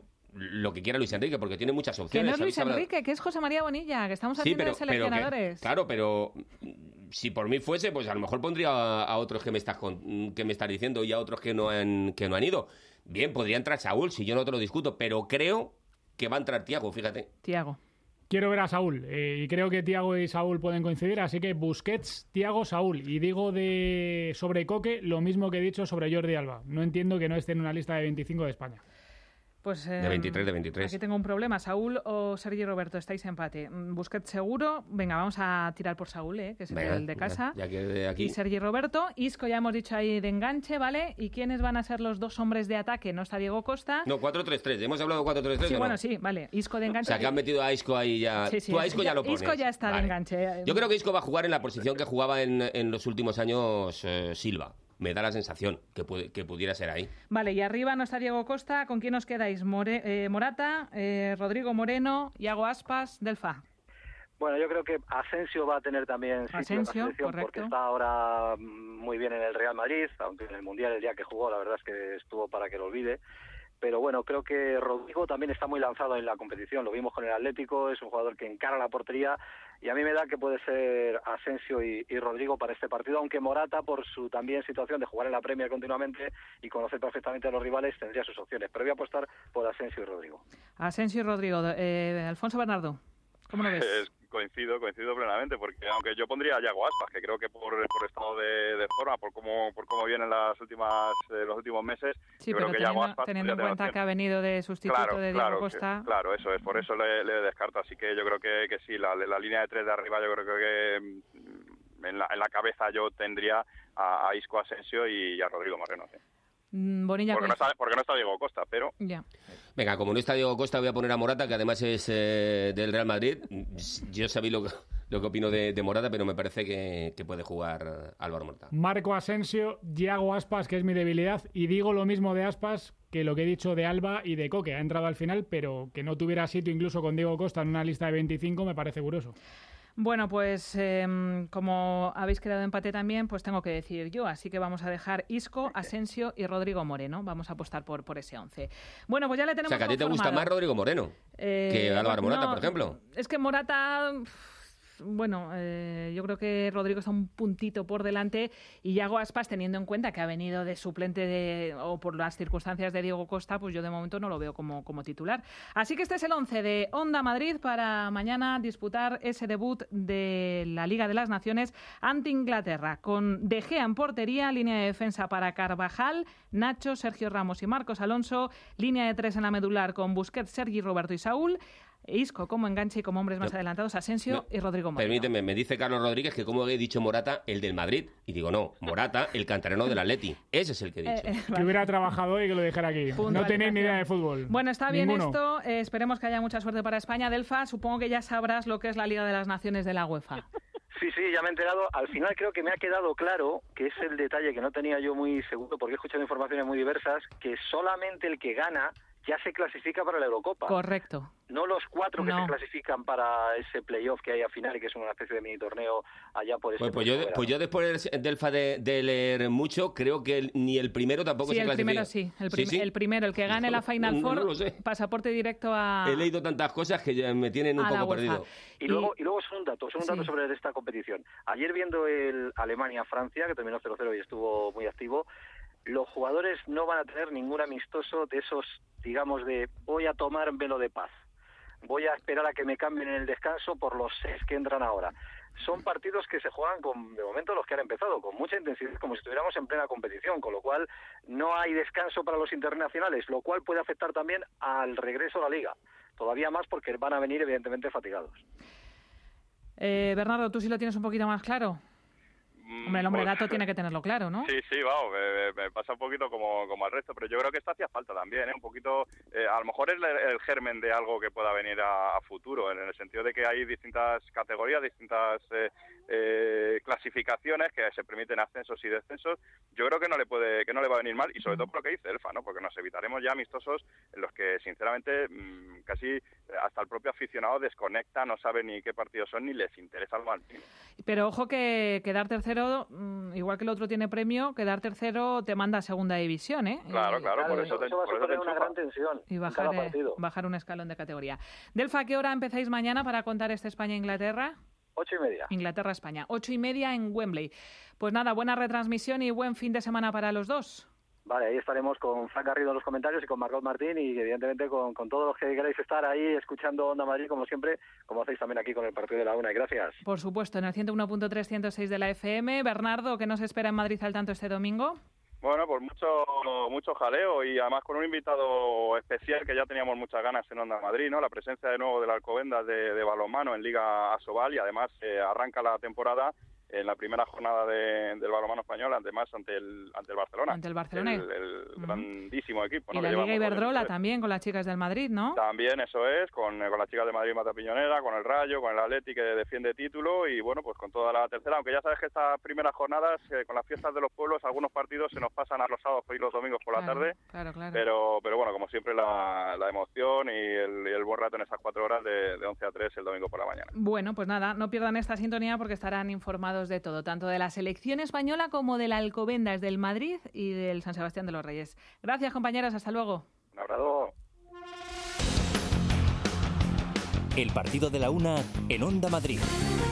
lo que quiera Luis Enrique, porque tiene muchas opciones. Que no es Luis Enrique, que es José María Bonilla, que estamos haciendo de seleccionadores. Pero si por mí fuese, pues a lo mejor pondría a otros que me estás diciendo y a otros que no han ido. Bien, podría entrar Saúl, si yo no te lo discuto, pero creo que va a entrar Thiago, fíjate. Thiago. Quiero ver a Saúl y creo que Thiago y Saúl pueden coincidir, así que Busquets, Thiago, Saúl. Y digo sobre Coque lo mismo que he dicho sobre Jordi Alba. No entiendo que no esté en una lista de 25 de España. Pues, de 23. Aquí tengo un problema. Saúl o Sergi Roberto, estáis empate. Busquets seguro. Venga, vamos a tirar por Saúl, que es el de casa. Ya que de aquí. Y Sergi Roberto. Isco ya hemos dicho ahí de enganche, ¿vale? ¿Y quiénes van a ser los dos hombres de ataque? No está Diego Costa. No, 4-3-3. ¿Hemos hablado de 4-3-3? Sí, ¿o no? bueno, sí, vale. Isco de enganche. O sea, que han metido a Isco ahí ya. Sí, tú a Isco ya lo pones. Isco ya está de enganche. Yo creo que Isco va a jugar en la posición que jugaba en los últimos años Silva. Me da la sensación que pudiera ser ahí. Vale, y arriba no está Diego Costa. ¿Con quién os quedáis? Morata, Rodrigo Moreno, Iago Aspas, Delfa. Bueno, yo creo que Asensio va a tener también sitio en la selección porque está ahora muy bien en el Real Madrid, aunque en el Mundial el día que jugó la verdad es que estuvo para que lo olvide. Pero bueno, creo que Rodrigo también está muy lanzado en la competición. Lo vimos con el Atlético, es un jugador que encara la portería y a mí me da que puede ser Asensio y Rodrigo para este partido, aunque Morata, por su también situación de jugar en la Premier continuamente y conocer perfectamente a los rivales, tendría sus opciones. Pero voy a apostar por Asensio y Rodrigo. Asensio y Rodrigo. Alfonso Bernardo, ¿cómo lo ves? Coincido plenamente, porque aunque yo pondría a Iago Aspas, que creo que por estado de forma, por cómo vienen los últimos meses, sí, yo pero creo que Iago Aspas teniendo en cuenta que ha venido de sustituto de Diego Costa. Claro, eso es, por eso le descarto, así que yo creo que sí, la línea de tres de arriba yo creo que en la cabeza yo tendría a Isco, Asensio y a Rodrigo Moreno, sí. Bonilla, porque no está Diego Costa, pero... Ya. Venga, como no está Diego Costa, voy a poner a Morata, que además es del Real Madrid. Yo sabía lo que opino de Morata, pero me parece que puede jugar Álvaro Morata. Marco Asensio, Iago Aspas, que es mi debilidad, y digo lo mismo de Aspas que lo que he dicho de Alba y de Coque. Ha entrado al final, pero que no tuviera sitio incluso con Diego Costa en una lista de 25 me parece curioso. Bueno, pues como habéis quedado empate también, pues tengo que decir yo. Así que vamos a dejar Isco, Asensio y Rodrigo Moreno. Vamos a apostar por ese 11. Bueno, pues ya le tenemos. O sea, que a ti te gusta más Rodrigo Moreno que Álvaro Morata, por ejemplo. Es que Morata... Bueno, yo creo que Rodrigo está un puntito por delante y Iago Aspas, teniendo en cuenta que ha venido de suplente o por las circunstancias de Diego Costa, pues yo de momento no lo veo como titular. Así que este es el 11 de Onda Madrid para mañana disputar ese debut de la Liga de las Naciones ante Inglaterra, con De Gea en portería, línea de defensa para Carvajal, Nacho, Sergio Ramos y Marcos Alonso, línea de tres en la medular con Busquets, Sergi Roberto y Saúl, Isco como enganche y como hombres más adelantados, Asensio y Rodrigo Moreno. Permíteme, me dice Carlos Rodríguez que como he dicho Morata, el del Madrid. Y digo, no, Morata, el canterano del Atleti. Ese es el que he dicho. Que hubiera trabajado hoy y que lo dijera aquí. No tenéis ni idea de fútbol. Bueno, está bien esto. Esperemos que haya mucha suerte para España. Delfa, supongo que ya sabrás lo que es la Liga de las Naciones de la UEFA. Sí, ya me he enterado. Al final creo que me ha quedado claro, que es el detalle que no tenía yo muy seguro, porque he escuchado informaciones muy diversas, que solamente el que gana ya se clasifica para la Eurocopa. Correcto. No los 4 que se clasifican para ese playoff que hay al final y que es una especie de mini torneo allá por ese. Pues yo después de leer mucho, creo que ni el primero tampoco se clasifica. El primero, el que gane la Final Four, pasaporte directo a... He leído tantas cosas que ya me tienen un poco perdido. Y luego es un dato sobre esta competición. Ayer viendo el Alemania-Francia, que terminó 0-0 y estuvo muy activo, los jugadores no van a tener ningún amistoso de esos, digamos, de voy a tomar velo de paz, voy a esperar a que me cambien en el descanso por los 6 que entran ahora. Son partidos que se juegan, de momento los que han empezado, con mucha intensidad, como si estuviéramos en plena competición, con lo cual no hay descanso para los internacionales, lo cual puede afectar también al regreso a la Liga, todavía más porque van a venir evidentemente fatigados. Bernardo, ¿tú sí lo tienes un poquito más claro? Hombre, el hombre gato tiene que tenerlo claro, ¿no? Sí, vamos, me pasa un poquito como al resto, pero yo creo que esto hacía falta también, un poquito, a lo mejor es el germen de algo que pueda venir a futuro, en el sentido de que hay distintas categorías, distintas clasificaciones que se permiten ascensos y descensos. Yo creo que no le va a venir mal, y sobre todo por lo que dice Elfa, ¿no? Porque nos evitaremos ya amistosos en los que, sinceramente, casi hasta el propio aficionado desconecta, no sabe ni qué partidos son, ni les interesa algo al fin. Pero ojo que quedar tercero, igual que el otro tiene premio, quedar tercero te manda a segunda división, ¿eh? Claro, por eso va a suponer una gran tensión y bajar un escalón de categoría. Delfa, ¿a qué hora empezáis mañana para contar este España-Inglaterra? 8:30. Inglaterra-España, 8:30 en Wembley. Pues nada, buena retransmisión y buen fin de semana para los dos. Vale, ahí estaremos con Fran Garrido en los comentarios y con Margot Martín, y evidentemente con todos los que queráis estar ahí escuchando Onda Madrid, como siempre, como hacéis también aquí con el partido de la una. Y gracias. Por supuesto, en el 101.3, 106 de la FM. Bernardo, ¿qué nos espera en Madrid al tanto este domingo? Bueno, pues mucho jaleo, y además con un invitado especial que ya teníamos muchas ganas en Onda Madrid, ¿no? La presencia de nuevo del Alcobendas de balonmano en Liga Asobal, y además arranca la temporada en la primera jornada del balonmano español, además ante el Barcelona. Ante el Barcelona. El grandísimo equipo, ¿no? Y la Liga Iberdrola también, con las chicas del Madrid, ¿no? También, eso es, con las chicas de Madrid Mata Piñonera, con el Rayo, con el Atleti que defiende título, y bueno, pues con toda la tercera, aunque ya sabes que estas primeras jornadas, con las fiestas de los pueblos, algunos partidos se nos pasan a los sábados y los domingos por la tarde. Claro. Pero bueno, como siempre, la emoción y el buen rato en esas 4 horas de 11 a 3 el domingo por la mañana. Bueno, pues nada, no pierdan esta sintonía porque estarán informados de todo, tanto de la selección española como del Alcobendas, del Madrid y del San Sebastián de los Reyes. Gracias, compañeros, hasta luego. Un abrazo. El partido de la una en Onda Madrid.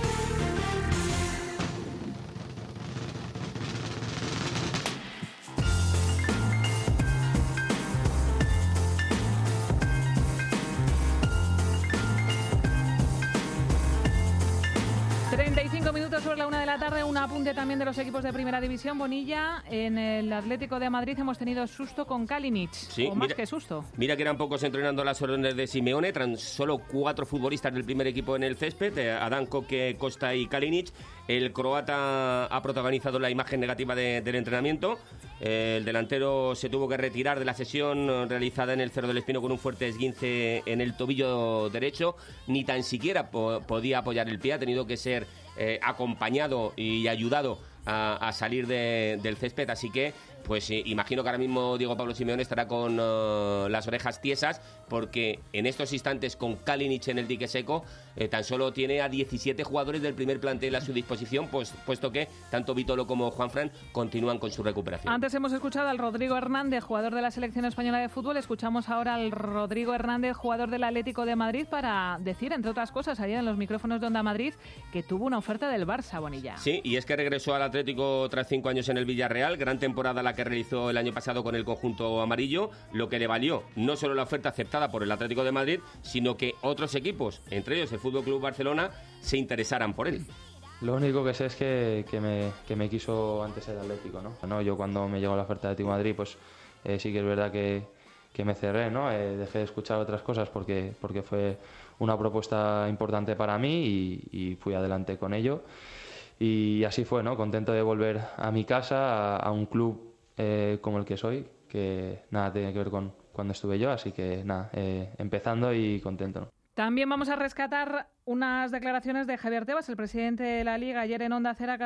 Sobre la 1 de la tarde, un apunte también de los equipos de Primera División. Bonilla, en el Atlético de Madrid hemos tenido susto con Kalinic, o más que susto. Mira que eran pocos entrenando a las órdenes de Simeone, tan solo 4 futbolistas del primer equipo en el césped, Adán, Koke, Costa y Kalinic. El croata ha protagonizado la imagen negativa del entrenamiento. El delantero se tuvo que retirar de la sesión realizada en el Cerro del Espino con un fuerte esguince en el tobillo derecho. Ni tan siquiera podía apoyar el pie, ha tenido que ser acompañado y ayudado a salir del césped, así que pues imagino que ahora mismo Diego Pablo Simeone estará con las orejas tiesas, porque en estos instantes con Kalinic en el dique seco tan solo tiene a 17 jugadores del primer plantel a su disposición, puesto que tanto Vitolo como Juanfran continúan con su recuperación. Antes hemos escuchado al Rodrigo Hernández, jugador de la selección española de fútbol. Escuchamos ahora al Rodrigo Hernández, jugador del Atlético de Madrid, para decir, entre otras cosas, ayer en los micrófonos de Onda Madrid, que tuvo una oferta del Barça, Bonilla. Sí, y es que regresó al Atlético tras 5 años en el Villarreal, gran temporada la que realizó el año pasado con el conjunto amarillo, lo que le valió no solo la oferta aceptada por el Atlético de Madrid, sino que otros equipos, entre ellos el Fútbol Club Barcelona, se interesaran por él. Lo único que sé es que me quiso antes el Atlético, ¿no? Yo cuando me llegó la oferta de Atlético de Madrid, pues sí que es verdad que me cerré, ¿no? Dejé de escuchar otras cosas porque fue una propuesta importante para mí y fui adelante con ello. Y así fue, ¿no? Contento de volver a mi casa, a un club como el que soy, que nada tiene que ver con cuando estuve yo, así que nada, empezando y contento, ¿no? También vamos a rescatar unas declaraciones de Javier Tebas, el presidente de la Liga, ayer en Onda Cero,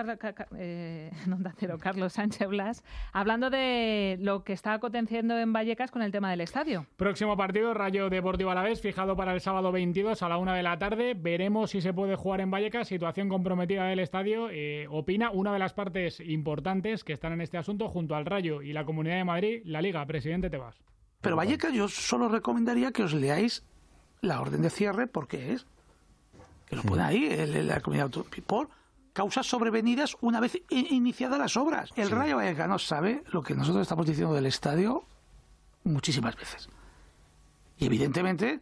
Carlos Sánchez Blas, hablando de lo que está aconteciendo en Vallecas con el tema del estadio. Próximo partido, Rayo Deportivo Alavés, fijado para el sábado 22 a la 1 de la tarde. Veremos si se puede jugar en Vallecas, situación comprometida del estadio. Opina una de las partes importantes que están en este asunto, junto al Rayo y la Comunidad de Madrid, la Liga. Presidente Tebas. Pero Vallecas, yo solo recomendaría que os leáis la orden de cierre, porque es que lo pone ahí la comunidad autónoma, por causas sobrevenidas una vez iniciadas las obras. El Rayo Vallecano sabe lo que nosotros estamos diciendo del estadio muchísimas veces. Y evidentemente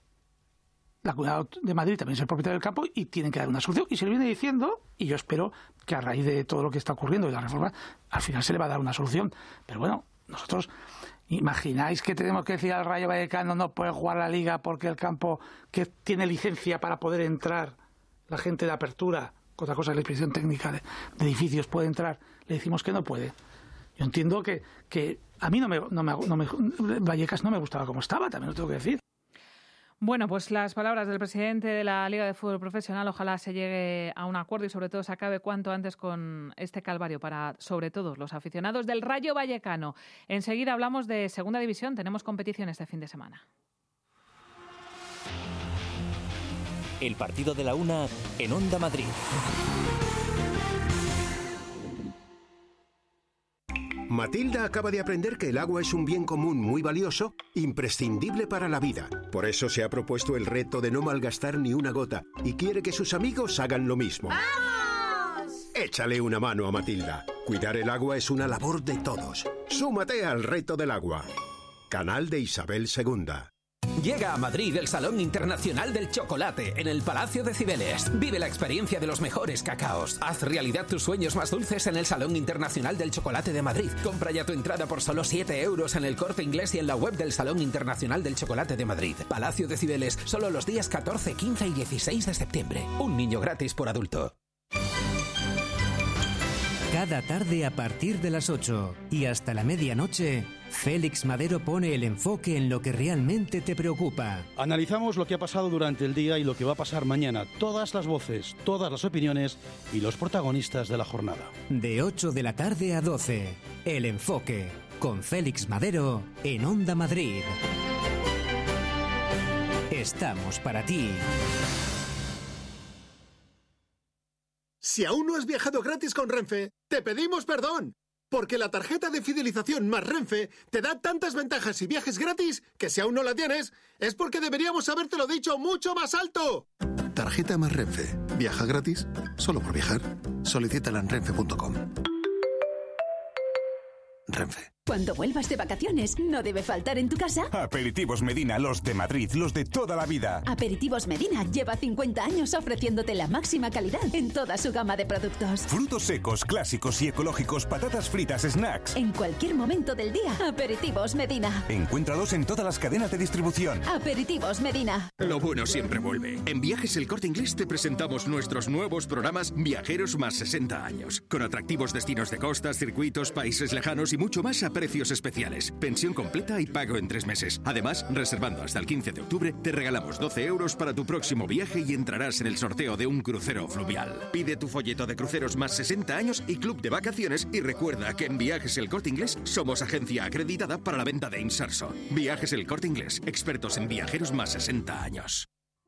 la Comunidad de Madrid también es el propietario del campo y tienen que dar una solución. Y se le viene diciendo, y yo espero que a raíz de todo lo que está ocurriendo y la reforma, al final se le va a dar una solución. Pero bueno, nosotros... ¿Imagináis que tenemos que decir al Rayo Vallecano no puede jugar la Liga porque el campo que tiene licencia para poder entrar la gente de Apertura otra cosa es la inspección técnica de edificios, puede entrar, le decimos que no puede. Yo entiendo que a mí Vallecas no me gustaba como estaba, también lo tengo que decir. Bueno, pues las palabras del presidente de la Liga de Fútbol Profesional, ojalá se llegue a un acuerdo y sobre todo se acabe cuanto antes con este calvario para, sobre todo, los aficionados del Rayo Vallecano. Enseguida hablamos de Segunda División, tenemos competición este fin de semana. El partido de la una en Onda Madrid. Matilda acaba de aprender que el agua es un bien común muy valioso, imprescindible para la vida. Por eso se ha propuesto el reto de no malgastar ni una gota y quiere que sus amigos hagan lo mismo. ¡Vamos! Échale una mano a Matilda. Cuidar el agua es una labor de todos. Súmate al reto del agua. Canal de Isabel II. Llega a Madrid el Salón Internacional del Chocolate en el Palacio de Cibeles. Vive la experiencia de los mejores cacaos. Haz realidad tus sueños más dulces en el Salón Internacional del Chocolate de Madrid. Compra ya tu entrada por solo 7 euros en el Corte Inglés y en la web del Salón Internacional del Chocolate de Madrid. Palacio de Cibeles, solo los días 14, 15 y 16 de septiembre. Un niño gratis por adulto. Cada tarde a partir de las 8 y hasta la medianoche, Félix Madero pone el enfoque en lo que realmente te preocupa. Analizamos lo que ha pasado durante el día y lo que va a pasar mañana. Todas las voces, todas las opiniones y los protagonistas de la jornada. De 8 de la tarde a 12, El Enfoque, con Félix Madero en Onda Madrid. Estamos para ti. Si aún no has viajado gratis con Renfe, te pedimos perdón. Porque la tarjeta de fidelización más Renfe te da tantas ventajas y viajes gratis que si aún no la tienes, es porque deberíamos habértelo dicho mucho más alto. Tarjeta más Renfe. Viaja gratis solo por viajar. Solicítala en renfe.com. Renfe. Cuando vuelvas de vacaciones, ¿no debe faltar en tu casa? Aperitivos Medina, los de Madrid, los de toda la vida. Aperitivos Medina lleva 50 años ofreciéndote la máxima calidad en toda su gama de productos. Frutos secos, clásicos y ecológicos, patatas fritas, snacks. En cualquier momento del día, Aperitivos Medina. Encuéntralos en todas las cadenas de distribución. Aperitivos Medina. Lo bueno siempre vuelve. En Viajes El Corte Inglés te presentamos nuestros nuevos programas Viajeros más 60 años. Con atractivos destinos de costas, circuitos, países lejanos y mucho más a precios especiales. Pensión completa y pago en 3 meses. Además, reservando hasta el 15 de octubre, te regalamos 12 euros para tu próximo viaje y entrarás en el sorteo de un crucero fluvial. Pide tu folleto de cruceros más 60 años y club de vacaciones y recuerda que en Viajes El Corte Inglés somos agencia acreditada para la venta de inserso. Viajes El Corte Inglés, expertos en viajeros más 60 años.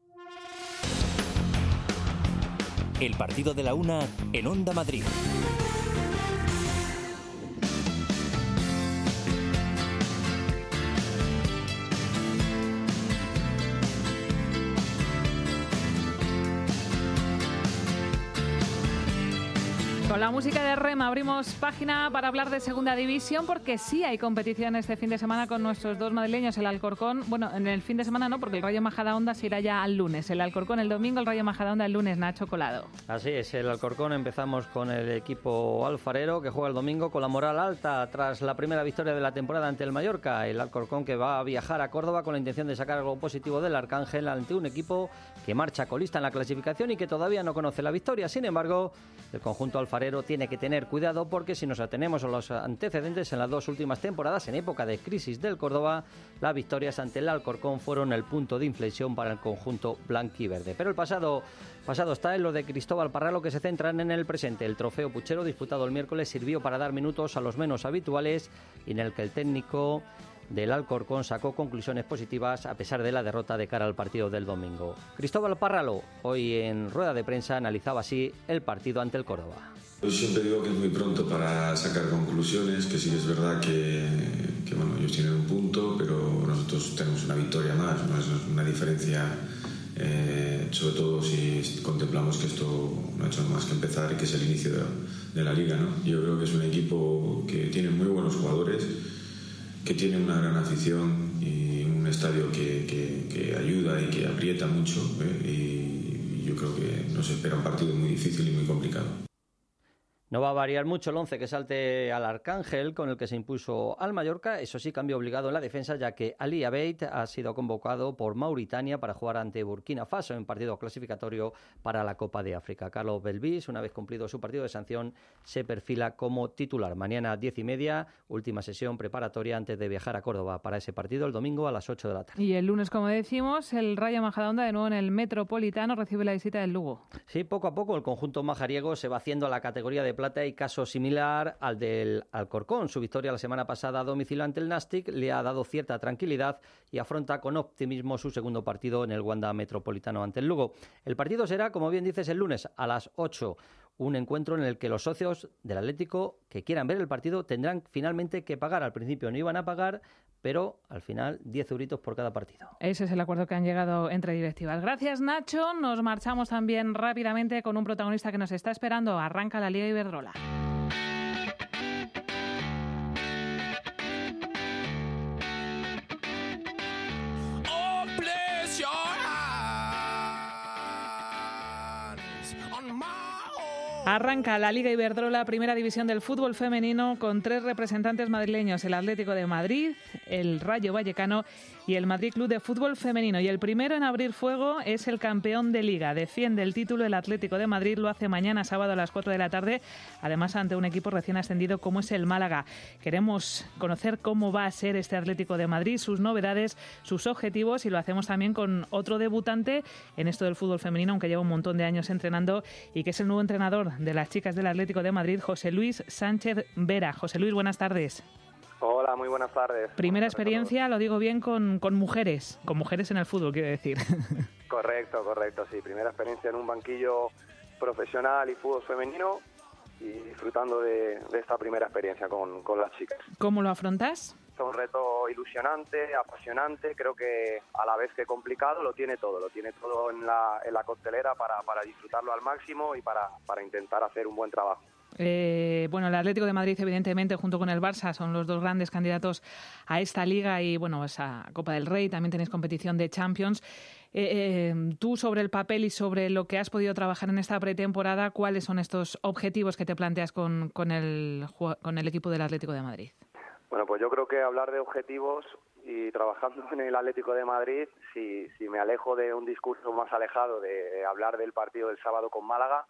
El partido de la una en Onda Madrid. Con la música de Rema abrimos página para hablar de Segunda División porque sí hay competición este fin de semana con nuestros dos madrileños, el Alcorcón. Bueno, en el fin de semana no, porque el Rayo Majadahonda se irá ya al lunes. El Alcorcón el domingo, el Rayo Majadahonda el lunes. Nacho Colado. Así es, el Alcorcón empezamos con el equipo alfarero que juega el domingo con la moral alta tras la primera victoria de la temporada ante el Mallorca. El Alcorcón que va a viajar a Córdoba con la intención de sacar algo positivo del Arcángel ante un equipo que marcha colista en la clasificación y que todavía no conoce la victoria. Sin embargo, el conjunto alfarero tiene que tener cuidado porque si nos atenemos a los antecedentes en las dos últimas temporadas, en época de crisis del Córdoba, las victorias ante el Alcorcón fueron el punto de inflexión para el conjunto blanquiverde. Pero el pasado está en lo de Cristóbal Parralo, que se centran en el presente. El trofeo Puchero disputado el miércoles sirvió para dar minutos a los menos habituales y en el que el técnico del Alcorcón sacó conclusiones positivas a pesar de la derrota de cara al partido del domingo. Cristóbal Parralo, hoy en rueda de prensa, analizaba así el partido ante el Córdoba. Yo siempre digo que es muy pronto para sacar conclusiones, que sí que es verdad que bueno, ellos tienen un punto, pero nosotros tenemos una victoria más, ¿no? Eso es una diferencia, sobre todo si contemplamos que esto no ha hecho más que empezar y que es el inicio de la liga, ¿no? Yo creo que es un equipo que tiene muy buenos jugadores, que tiene una gran afición y un estadio que ayuda y que aprieta mucho, y yo creo que nos espera un partido muy difícil y muy complicado. No va a variar mucho el 11 que salte al Arcángel, con el que se impuso al Mallorca. Eso sí, cambio obligado en la defensa, ya que Ali Abeit ha sido convocado por Mauritania para jugar ante Burkina Faso en partido clasificatorio para la Copa de África. Carlos Belvis, una vez cumplido su partido de sanción, se perfila como titular. Mañana 10:30, última sesión preparatoria antes de viajar a Córdoba para ese partido el domingo a las 8 de la tarde. Y el lunes, como decimos, el Rayo Majadahonda de nuevo en el Metropolitano recibe la visita del Lugo. Sí, poco a poco el conjunto majariego se va haciendo a la categoría de plata y caso similar al del Alcorcón. Su victoria la semana pasada a domicilio ante el Nastic le ha dado cierta tranquilidad y afronta con optimismo su segundo partido en el Wanda Metropolitano ante el Lugo. El partido será, como bien dices, el lunes a las 8. Un encuentro en el que los socios del Atlético que quieran ver el partido tendrán finalmente que pagar. Al principio no iban a pagar, pero al final 10 euritos por cada partido. Ese es el acuerdo que han llegado entre directivas. Gracias, Nacho. Nos marchamos también rápidamente con un protagonista que nos está esperando. Arranca la Liga Iberdrola. Arranca la Liga Iberdrola, primera división del fútbol femenino, con 3 representantes madrileños: el Atlético de Madrid, el Rayo Vallecano y el Madrid Club de Fútbol Femenino. Y el primero en abrir fuego es el campeón de Liga. Defiende el título el Atlético de Madrid, lo hace mañana sábado a las 4 de la tarde, además ante un equipo recién ascendido como es el Málaga. Queremos conocer cómo va a ser este Atlético de Madrid, sus novedades, sus objetivos, y lo hacemos también con otro debutante en esto del fútbol femenino, aunque lleva un montón de años entrenando y que es el nuevo entrenador de las chicas del Atlético de Madrid, José Luis Sánchez Vera. José Luis, buenas tardes. Hola, muy buenas tardes. Primera experiencia, lo digo bien, con mujeres en el fútbol, quiero decir. Correcto, sí. Primera experiencia en un banquillo profesional y fútbol femenino y disfrutando de esta primera experiencia con las chicas. ¿Cómo lo afrontas? Es un reto ilusionante, apasionante, creo que a la vez que complicado lo tiene todo en la costelera para disfrutarlo al máximo y para intentar hacer un buen trabajo. Bueno, el Atlético de Madrid, evidentemente, junto con el Barça, son los dos grandes candidatos a esta Liga y, bueno, esa Copa del Rey. También tenéis competición de Champions. Tú, sobre el papel y sobre lo que has podido trabajar en esta pretemporada, ¿cuáles son estos objetivos que te planteas con el equipo del Atlético de Madrid? Bueno, pues yo creo que hablar de objetivos y trabajando en el Atlético de Madrid, si me alejo de un discurso más alejado de hablar del partido del sábado con Málaga,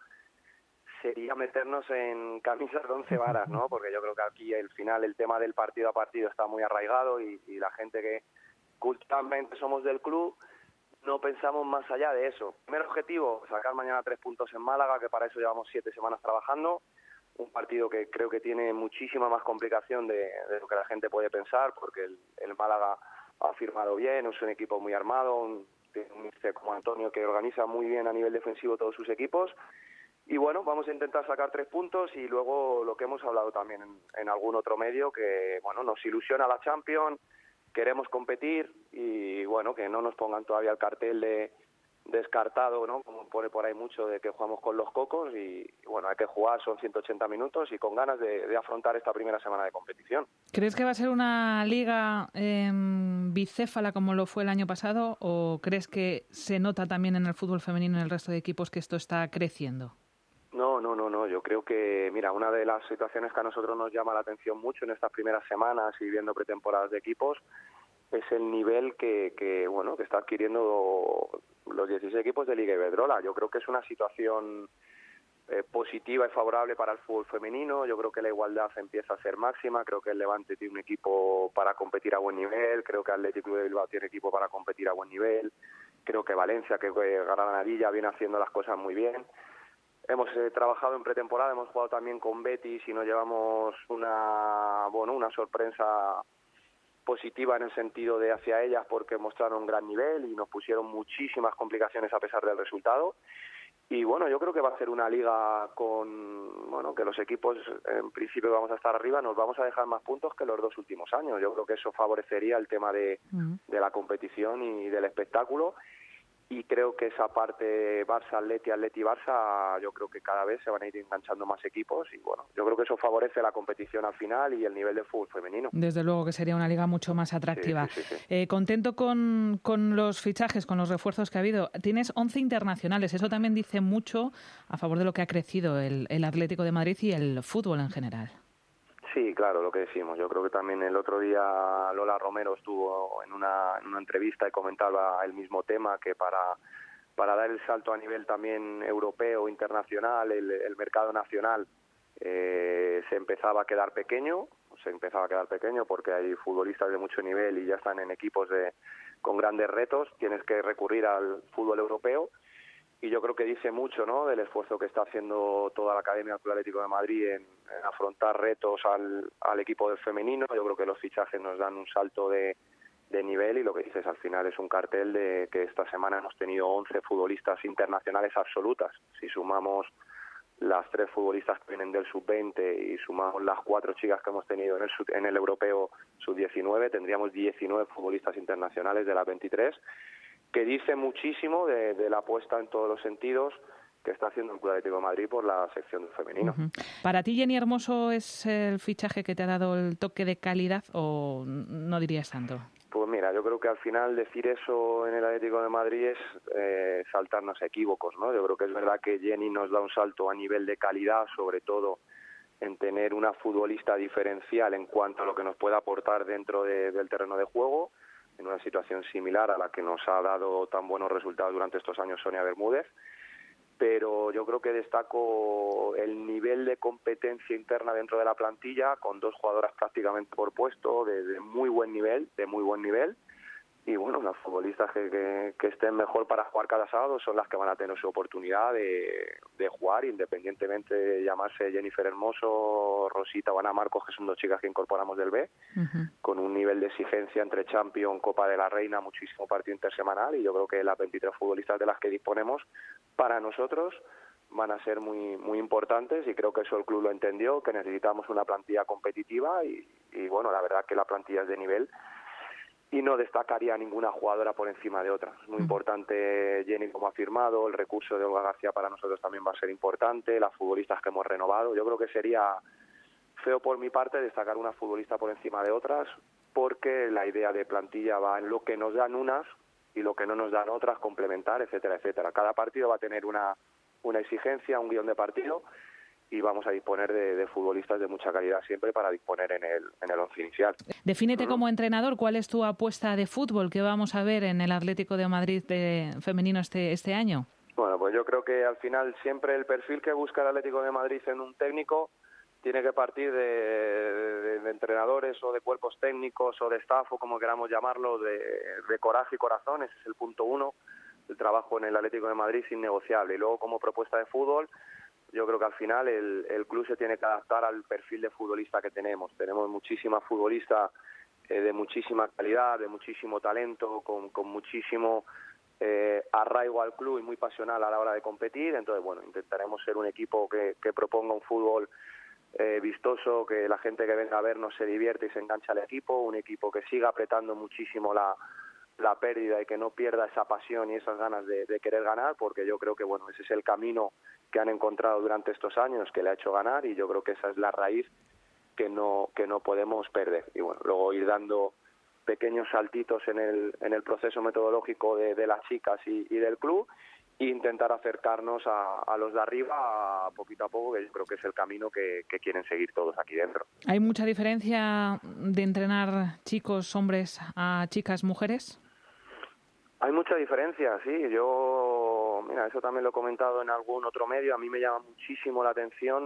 sería meternos en camisas de 11 varas, ¿no? Porque yo creo que aquí al final el tema del partido a partido está muy arraigado y la gente que culturalmente somos del club no pensamos más allá de eso. Primer objetivo, sacar mañana 3 puntos en Málaga, que para eso llevamos 7 semanas trabajando. Un partido que creo que tiene muchísima más complicación de lo que la gente puede pensar, porque el Málaga ha firmado bien, es un equipo muy armado, un mister como Antonio que organiza muy bien a nivel defensivo todos sus equipos. Y bueno, vamos a intentar sacar 3 puntos y luego lo que hemos hablado también en algún otro medio, que bueno, nos ilusiona la Champions, queremos competir y bueno, que no nos pongan todavía el cartel de descartado, ¿no? Como pone por ahí mucho, de que jugamos con los cocos y bueno, hay que jugar, son 180 minutos y con ganas de afrontar esta primera semana de competición. ¿Crees que va a ser una liga bicéfala como lo fue el año pasado o crees que se nota también en el fútbol femenino en el resto de equipos que esto está creciendo? No, yo creo que, mira, una de las situaciones que a nosotros nos llama la atención mucho en estas primeras semanas y viendo pretemporadas de equipos es el nivel que está adquiriendo los 16 equipos de Liga Iberdrola. Yo creo que es una situación positiva y favorable para el fútbol femenino. Yo creo que la igualdad empieza a ser máxima. Creo que el Levante tiene un equipo para competir a buen nivel. Creo que Athletic de Bilbao tiene equipo para competir a buen nivel. Creo que Valencia, que Granadilla, viene haciendo las cosas muy bien. Hemos trabajado en pretemporada, hemos jugado también con Betis y nos llevamos una sorpresa positiva en el sentido de hacia ellas porque mostraron un gran nivel y nos pusieron muchísimas complicaciones a pesar del resultado. Y bueno, yo creo que va a ser una liga que los equipos en principio vamos a estar arriba, nos vamos a dejar más puntos que los 2 últimos años. Yo creo que eso favorecería el tema de la competición y del espectáculo. y creo que esa parte Barça-Atleti, Atleti-Barça, yo creo que cada vez se van a ir enganchando más equipos y bueno, yo creo que eso favorece la competición al final y el nivel de fútbol femenino. Desde luego que sería una liga mucho más atractiva. Sí. Contento con los fichajes, con los refuerzos que ha habido. Tienes 11 internacionales, eso también dice mucho a favor de lo que ha crecido el Atlético de Madrid y el fútbol en general. Sí, claro, lo que decimos. Yo creo que también el otro día Lola Romero estuvo en una entrevista y comentaba el mismo tema, que para dar el salto a nivel también europeo, internacional, el mercado nacional se empezaba a quedar pequeño porque hay futbolistas de mucho nivel y ya están en equipos con grandes retos. Tienes que recurrir al fútbol europeo. Y yo creo que dice mucho, ¿no?, del esfuerzo que está haciendo toda la Academia del Club Atlético de Madrid en afrontar retos al equipo del femenino. Yo creo que los fichajes nos dan un salto de nivel y lo que dices al final es un cartel de que esta semana hemos tenido 11 futbolistas internacionales absolutas. Si sumamos las 3 futbolistas que vienen del sub-20 y sumamos las 4 chicas que hemos tenido en el europeo sub-19, tendríamos 19 futbolistas internacionales de las 23, que dice muchísimo de la apuesta en todos los sentidos que está haciendo el Club Atlético de Madrid por la sección femenina. ¿Para ti Jenny Hermoso es el fichaje que te ha dado el toque de calidad o no dirías tanto? Pues mira, yo creo que al final decir eso en el Atlético de Madrid es saltarnos a equívocos, ¿no? Yo creo que es verdad que Jenny nos da un salto a nivel de calidad, sobre todo en tener una futbolista diferencial en cuanto a lo que nos puede aportar dentro del terreno de juego, en una situación similar a la que nos ha dado tan buenos resultados durante estos años Sonia Bermúdez, pero yo creo que destaco el nivel de competencia interna dentro de la plantilla, con 2 jugadoras prácticamente por puesto, de muy buen nivel, y bueno, las futbolistas que estén mejor para jugar cada sábado son las que van a tener su oportunidad de jugar, independientemente de llamarse Jennifer Hermoso, Rosita o Ana Marcos, que son 2 chicas que incorporamos del B, con un nivel de exigencia entre Champions, Copa de la Reina, muchísimo partido intersemanal, y yo creo que las 23 futbolistas de las que disponemos, para nosotros, van a ser muy, muy importantes, y creo que eso el club lo entendió, que necesitamos una plantilla competitiva y bueno, la verdad que la plantilla es de nivel y no destacaría ninguna jugadora por encima de otra. Es muy importante Jenny, como ha firmado, el recurso de Olga García para nosotros también va a ser importante, las futbolistas que hemos renovado. Yo creo que sería feo por mi parte destacar una futbolista por encima de otras, porque la idea de plantilla va en lo que nos dan unas y lo que no nos dan otras, complementar, etcétera, etcétera. Cada partido va a tener una exigencia, un guión de partido, y vamos a disponer de futbolistas de mucha calidad siempre para disponer en el once inicial. Defínete como entrenador, ¿cuál es tu apuesta de fútbol que vamos a ver en el Atlético de Madrid femenino este año? Bueno, pues yo creo que al final siempre el perfil que busca el Atlético de Madrid en un técnico tiene que partir de entrenadores o de cuerpos técnicos o de staff, o como queramos llamarlo, de coraje y corazón. Ese es el punto 1. El trabajo en el Atlético de Madrid es innegociable. Y luego, como propuesta de fútbol, yo creo que al final el club se tiene que adaptar al perfil de futbolista que tenemos. Tenemos muchísimas futbolistas de muchísima calidad, de muchísimo talento, con muchísimo arraigo al club y muy pasional a la hora de competir. Entonces, bueno, intentaremos ser un equipo que proponga un fútbol vistoso, que la gente que venga a vernos se divierte y se engancha al equipo, un equipo que siga apretando muchísimo la pérdida y que no pierda esa pasión y esas ganas de querer ganar, porque yo creo que bueno, ese es el camino que han encontrado durante estos años, que le ha hecho ganar, y yo creo que esa es la raíz que no podemos perder. Y bueno, luego ir dando pequeños saltitos en el proceso metodológico de las chicas y del club, e intentar acercarnos a los de arriba poquito a poco, que yo creo que es el camino que quieren seguir todos aquí dentro. ¿Hay mucha diferencia de entrenar chicos, hombres, a chicas, mujeres? Hay mucha diferencia, sí. Mira, eso también lo he comentado en algún otro medio. A mí me llama muchísimo la atención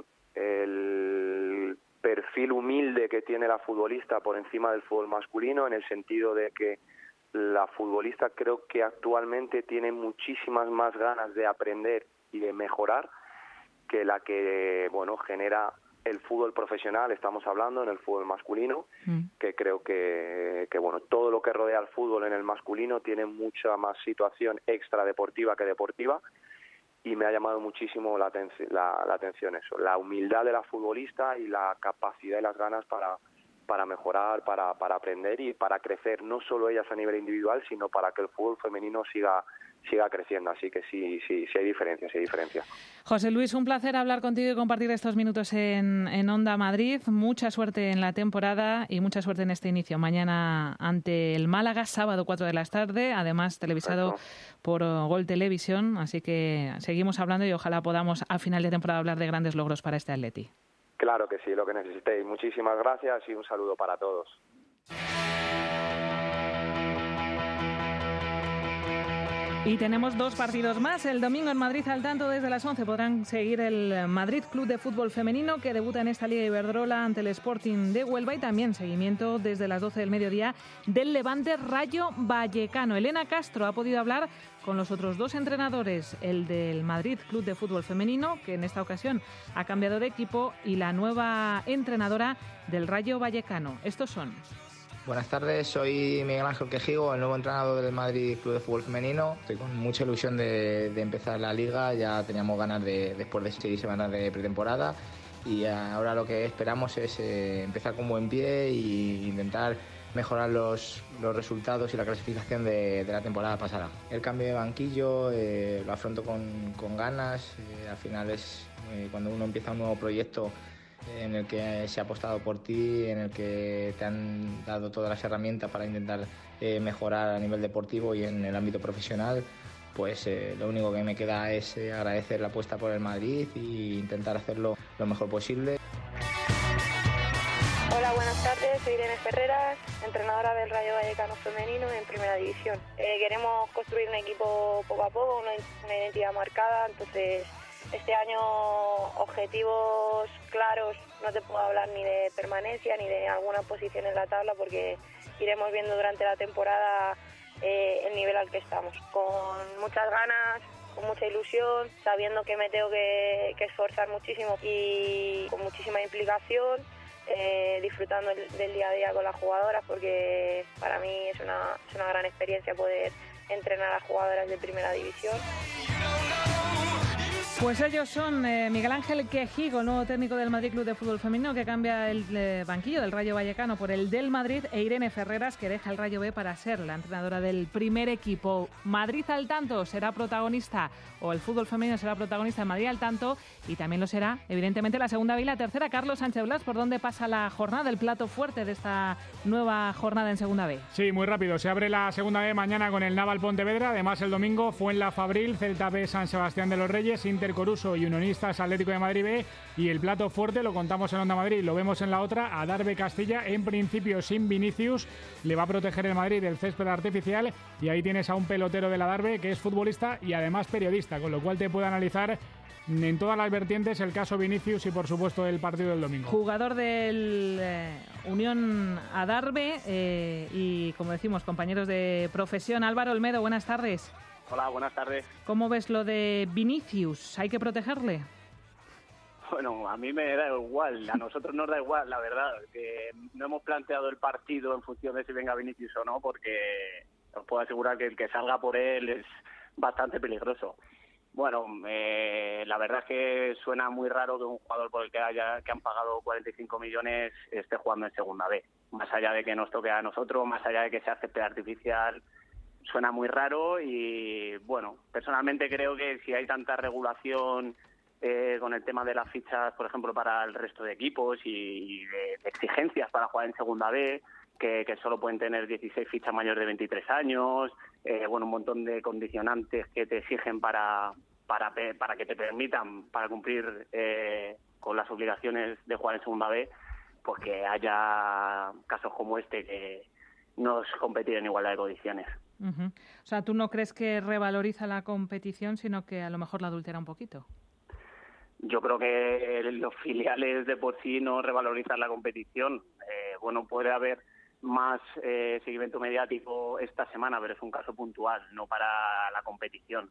el perfil humilde que tiene la futbolista por encima del fútbol masculino, en el sentido de que la futbolista creo que actualmente tiene muchísimas más ganas de aprender y de mejorar que la que, bueno, genera el fútbol profesional. Estamos hablando en el fútbol masculino, que creo que bueno, todo lo que rodea al fútbol en el masculino tiene mucha más situación extra deportiva que deportiva, y me ha llamado muchísimo la atención eso, la humildad de la futbolista y la capacidad y las ganas para mejorar, para aprender y para crecer, no solo ellas a nivel individual, sino para que el fútbol femenino siga siga creciendo. Así que sí hay diferencia. José Luis, un placer hablar contigo y compartir estos minutos en Onda Madrid. Mucha suerte en la temporada y mucha suerte en este inicio. Mañana ante el Málaga, sábado 4 de la tarde, además televisado por Gol Televisión. Así que seguimos hablando y ojalá podamos a final de temporada hablar de grandes logros para este Atleti. Claro que sí, lo que necesitéis. Muchísimas gracias y un saludo para todos. Y tenemos 2 partidos más. El domingo en Madrid al tanto desde las 11 podrán seguir el Madrid Club de Fútbol Femenino, que debuta en esta Liga Iberdrola ante el Sporting de Huelva, y también seguimiento desde las 12 del mediodía del Levante Rayo Vallecano. Elena Castro ha podido hablar con los otros 2 entrenadores, el del Madrid Club de Fútbol Femenino, que en esta ocasión ha cambiado de equipo, y la nueva entrenadora del Rayo Vallecano. Estos son... Buenas tardes, soy Miguel Ángel Quejigo, el nuevo entrenador del Madrid Club de Fútbol Femenino. Estoy con mucha ilusión de empezar la liga, ya teníamos ganas después de 6 semanas de pretemporada, y ahora lo que esperamos es empezar con buen pie e intentar mejorar los resultados y la clasificación de la temporada pasada. El cambio de banquillo lo afronto con ganas, al final es cuando uno empieza un nuevo proyecto en el que se ha apostado por ti, en el que te han dado todas las herramientas para intentar mejorar a nivel deportivo y en el ámbito profesional, pues lo único que me queda es agradecer la apuesta por el Madrid e intentar hacerlo lo mejor posible. Hola, buenas tardes, soy Irene Ferreras, entrenadora del Rayo Vallecano Femenino en Primera División. Queremos construir un equipo poco a poco, una identidad marcada, entonces... Este año objetivos claros, no te puedo hablar ni de permanencia ni de alguna posición en la tabla, porque iremos viendo durante la temporada el nivel al que estamos. Con muchas ganas, con mucha ilusión, sabiendo que me tengo que esforzar muchísimo y con muchísima implicación, disfrutando del día a día con las jugadoras, porque para mí es una gran experiencia poder entrenar a jugadoras de Primera División. Pues ellos son Miguel Ángel Quejigo, el nuevo técnico del Madrid Club de Fútbol Femenino, que cambia el banquillo del Rayo Vallecano por el del Madrid, e Irene Ferreras, que deja el Rayo B para ser la entrenadora del primer equipo. Madrid al tanto será protagonista, o el fútbol femenino será protagonista en Madrid al tanto, y también lo será, evidentemente, la segunda B y la tercera. Carlos Sánchez Blas, ¿por dónde pasa la jornada, el plato fuerte de esta nueva jornada en segunda B? Sí, muy rápido. Se abre la segunda B mañana con el Naval Pontevedra. Además, el domingo Fuenlafabril, Celta B, San Sebastián de los Reyes, Inter Coruso y Unionistas Atlético de Madrid B. Y el plato fuerte lo contamos en Onda Madrid, lo vemos en la otra, Adarve Castilla, en principio sin Vinicius, le va a proteger el Madrid del césped artificial, y ahí tienes a un pelotero del Adarve que es futbolista y además periodista, con lo cual te puede analizar en todas las vertientes el caso Vinicius y por supuesto el partido del domingo. Jugador del Unión Adarve y, como decimos, compañeros de profesión. Álvaro Olmedo, buenas tardes. Hola, buenas tardes. ¿Cómo ves lo de Vinicius? ¿Hay que protegerle? Bueno, a mí me da igual, a nosotros nos da igual, la verdad, que no hemos planteado el partido en función de si venga Vinicius o no, porque os puedo asegurar que el que salga por él es bastante peligroso. Bueno, la verdad es que suena muy raro que un jugador por el que han pagado 45 millones esté jugando en segunda B, más allá de que nos toque a nosotros, más allá de que sea césped artificial. Suena muy raro y, bueno, personalmente creo que si hay tanta regulación con el tema de las fichas, por ejemplo, para el resto de equipos y de exigencias para jugar en segunda B, que solo pueden tener 16 fichas mayores de 23 años, bueno, un montón de condicionantes que te exigen para que te permitan, para cumplir con las obligaciones de jugar en segunda B, pues que haya casos como este que no es competir en igualdad de condiciones. Uh-huh. O sea, ¿tú no crees que revaloriza la competición, sino que a lo mejor la adultera un poquito? Yo creo que los filiales de por sí no revalorizan la competición. Bueno, puede haber más seguimiento mediático esta semana, pero es un caso puntual, no para la competición.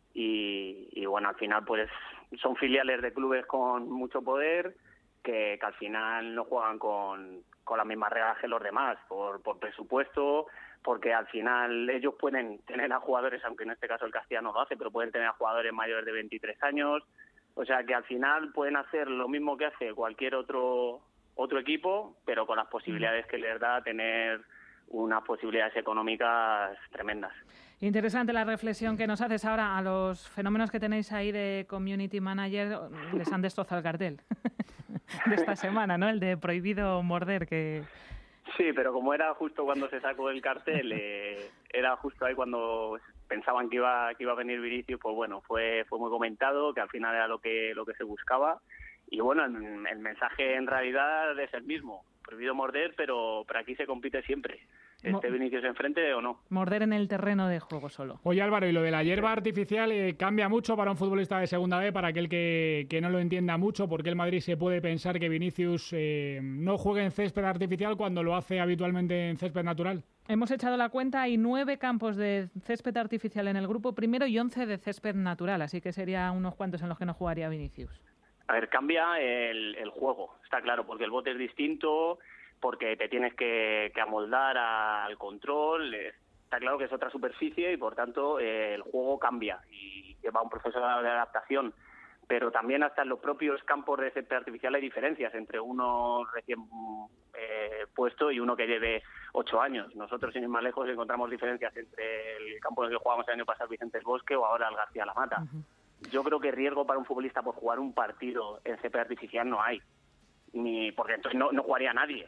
Y bueno, al final pues son filiales de clubes con mucho poder que al final no juegan con las mismas reglas que los demás, por presupuesto, porque al final ellos pueden tener a jugadores, aunque en este caso el Castellano lo hace, pero pueden tener a jugadores mayores de 23 años, o sea que al final pueden hacer lo mismo que hace cualquier otro equipo, pero con las posibilidades que les da tener unas posibilidades económicas tremendas. Interesante la reflexión que nos haces ahora. A los fenómenos que tenéis ahí de community manager les han destrozado el cartel de esta semana, ¿no? El de prohibido morder, que... Sí, pero como era justo cuando se sacó el cartel, era justo ahí cuando pensaban que iba a venir Vinicius, pues bueno, fue muy comentado, que al final era lo que se buscaba. Y bueno, el mensaje en realidad es el mismo, prohibido morder, pero aquí se compite siempre. Vinicius enfrente o no. Morder en el terreno de juego solo. Oye, Álvaro, y lo de la hierba artificial cambia mucho para un futbolista de segunda B, para aquel que no lo entienda mucho, porque el Madrid se puede pensar que Vinicius no juegue en césped artificial cuando lo hace habitualmente en césped natural. Hemos echado la cuenta, hay 9 campos de césped artificial en el grupo primero y 11 de césped natural, así que sería unos cuantos en los que no jugaría Vinicius. A ver, cambia el juego, está claro, porque el bote es distinto, porque te tienes que amoldar al control, está claro que es otra superficie y por tanto el juego cambia y lleva un proceso de adaptación, pero también hasta en los propios campos de césped artificial hay diferencias entre uno recién puesto y uno que lleve 8 años. Nosotros, sin ir más lejos, encontramos diferencias entre el campo en el que jugamos el año pasado Vicentes Bosque o ahora el García La Mata. Yo creo que riesgo para un futbolista por jugar un partido en césped artificial no hay, ni porque entonces no jugaría nadie.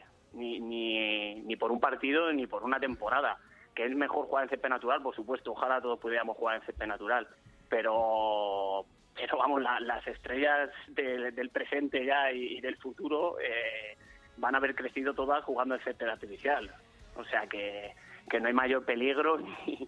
Ni por un partido ni por una temporada. Que es mejor jugar en césped natural, por supuesto, ojalá todos pudiéramos jugar en césped natural, pero vamos, las estrellas del presente ya y del futuro van a haber crecido todas jugando en césped artificial, o sea que no hay mayor peligro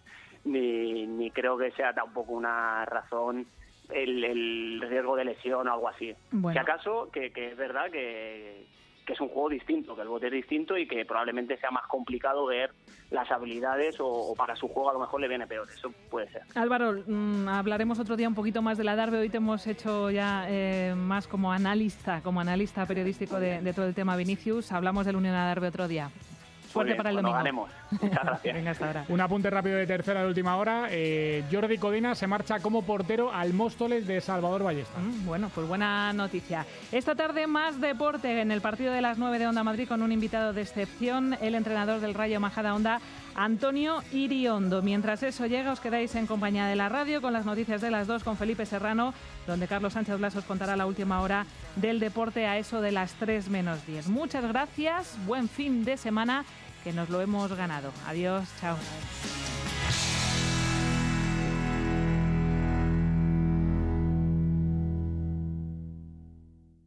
ni creo que sea tampoco una razón el riesgo de lesión o algo así. Bueno. Si acaso que es verdad que es un juego distinto, que el bote es distinto y que probablemente sea más complicado ver las habilidades o para su juego a lo mejor le viene peor, eso puede ser. Álvaro, hablaremos otro día un poquito más de la Darbe, hoy te hemos hecho ya más como analista periodístico de todo el tema Vinicius, hablamos del Unión Adarve otro día. Suerte para el domingo. Ganemos. Muchas gracias. Venga, hasta ahora. Un apunte rápido de tercera de última hora. Jordi Codina se marcha como portero al Móstoles de Salvador Ballesta. Bueno, pues buena noticia. Esta tarde más deporte en el partido de las 9 de Onda Madrid con un invitado de excepción, el entrenador del Rayo Majadahonda, Antonio Iriondo. Mientras eso llega, os quedáis en compañía de la radio con las noticias de las 2 con Felipe Serrano, donde Carlos Sánchez Blas os contará la última hora del deporte a eso de las 3 menos 10. Muchas gracias, buen fin de semana, que nos lo hemos ganado. Adiós, chao.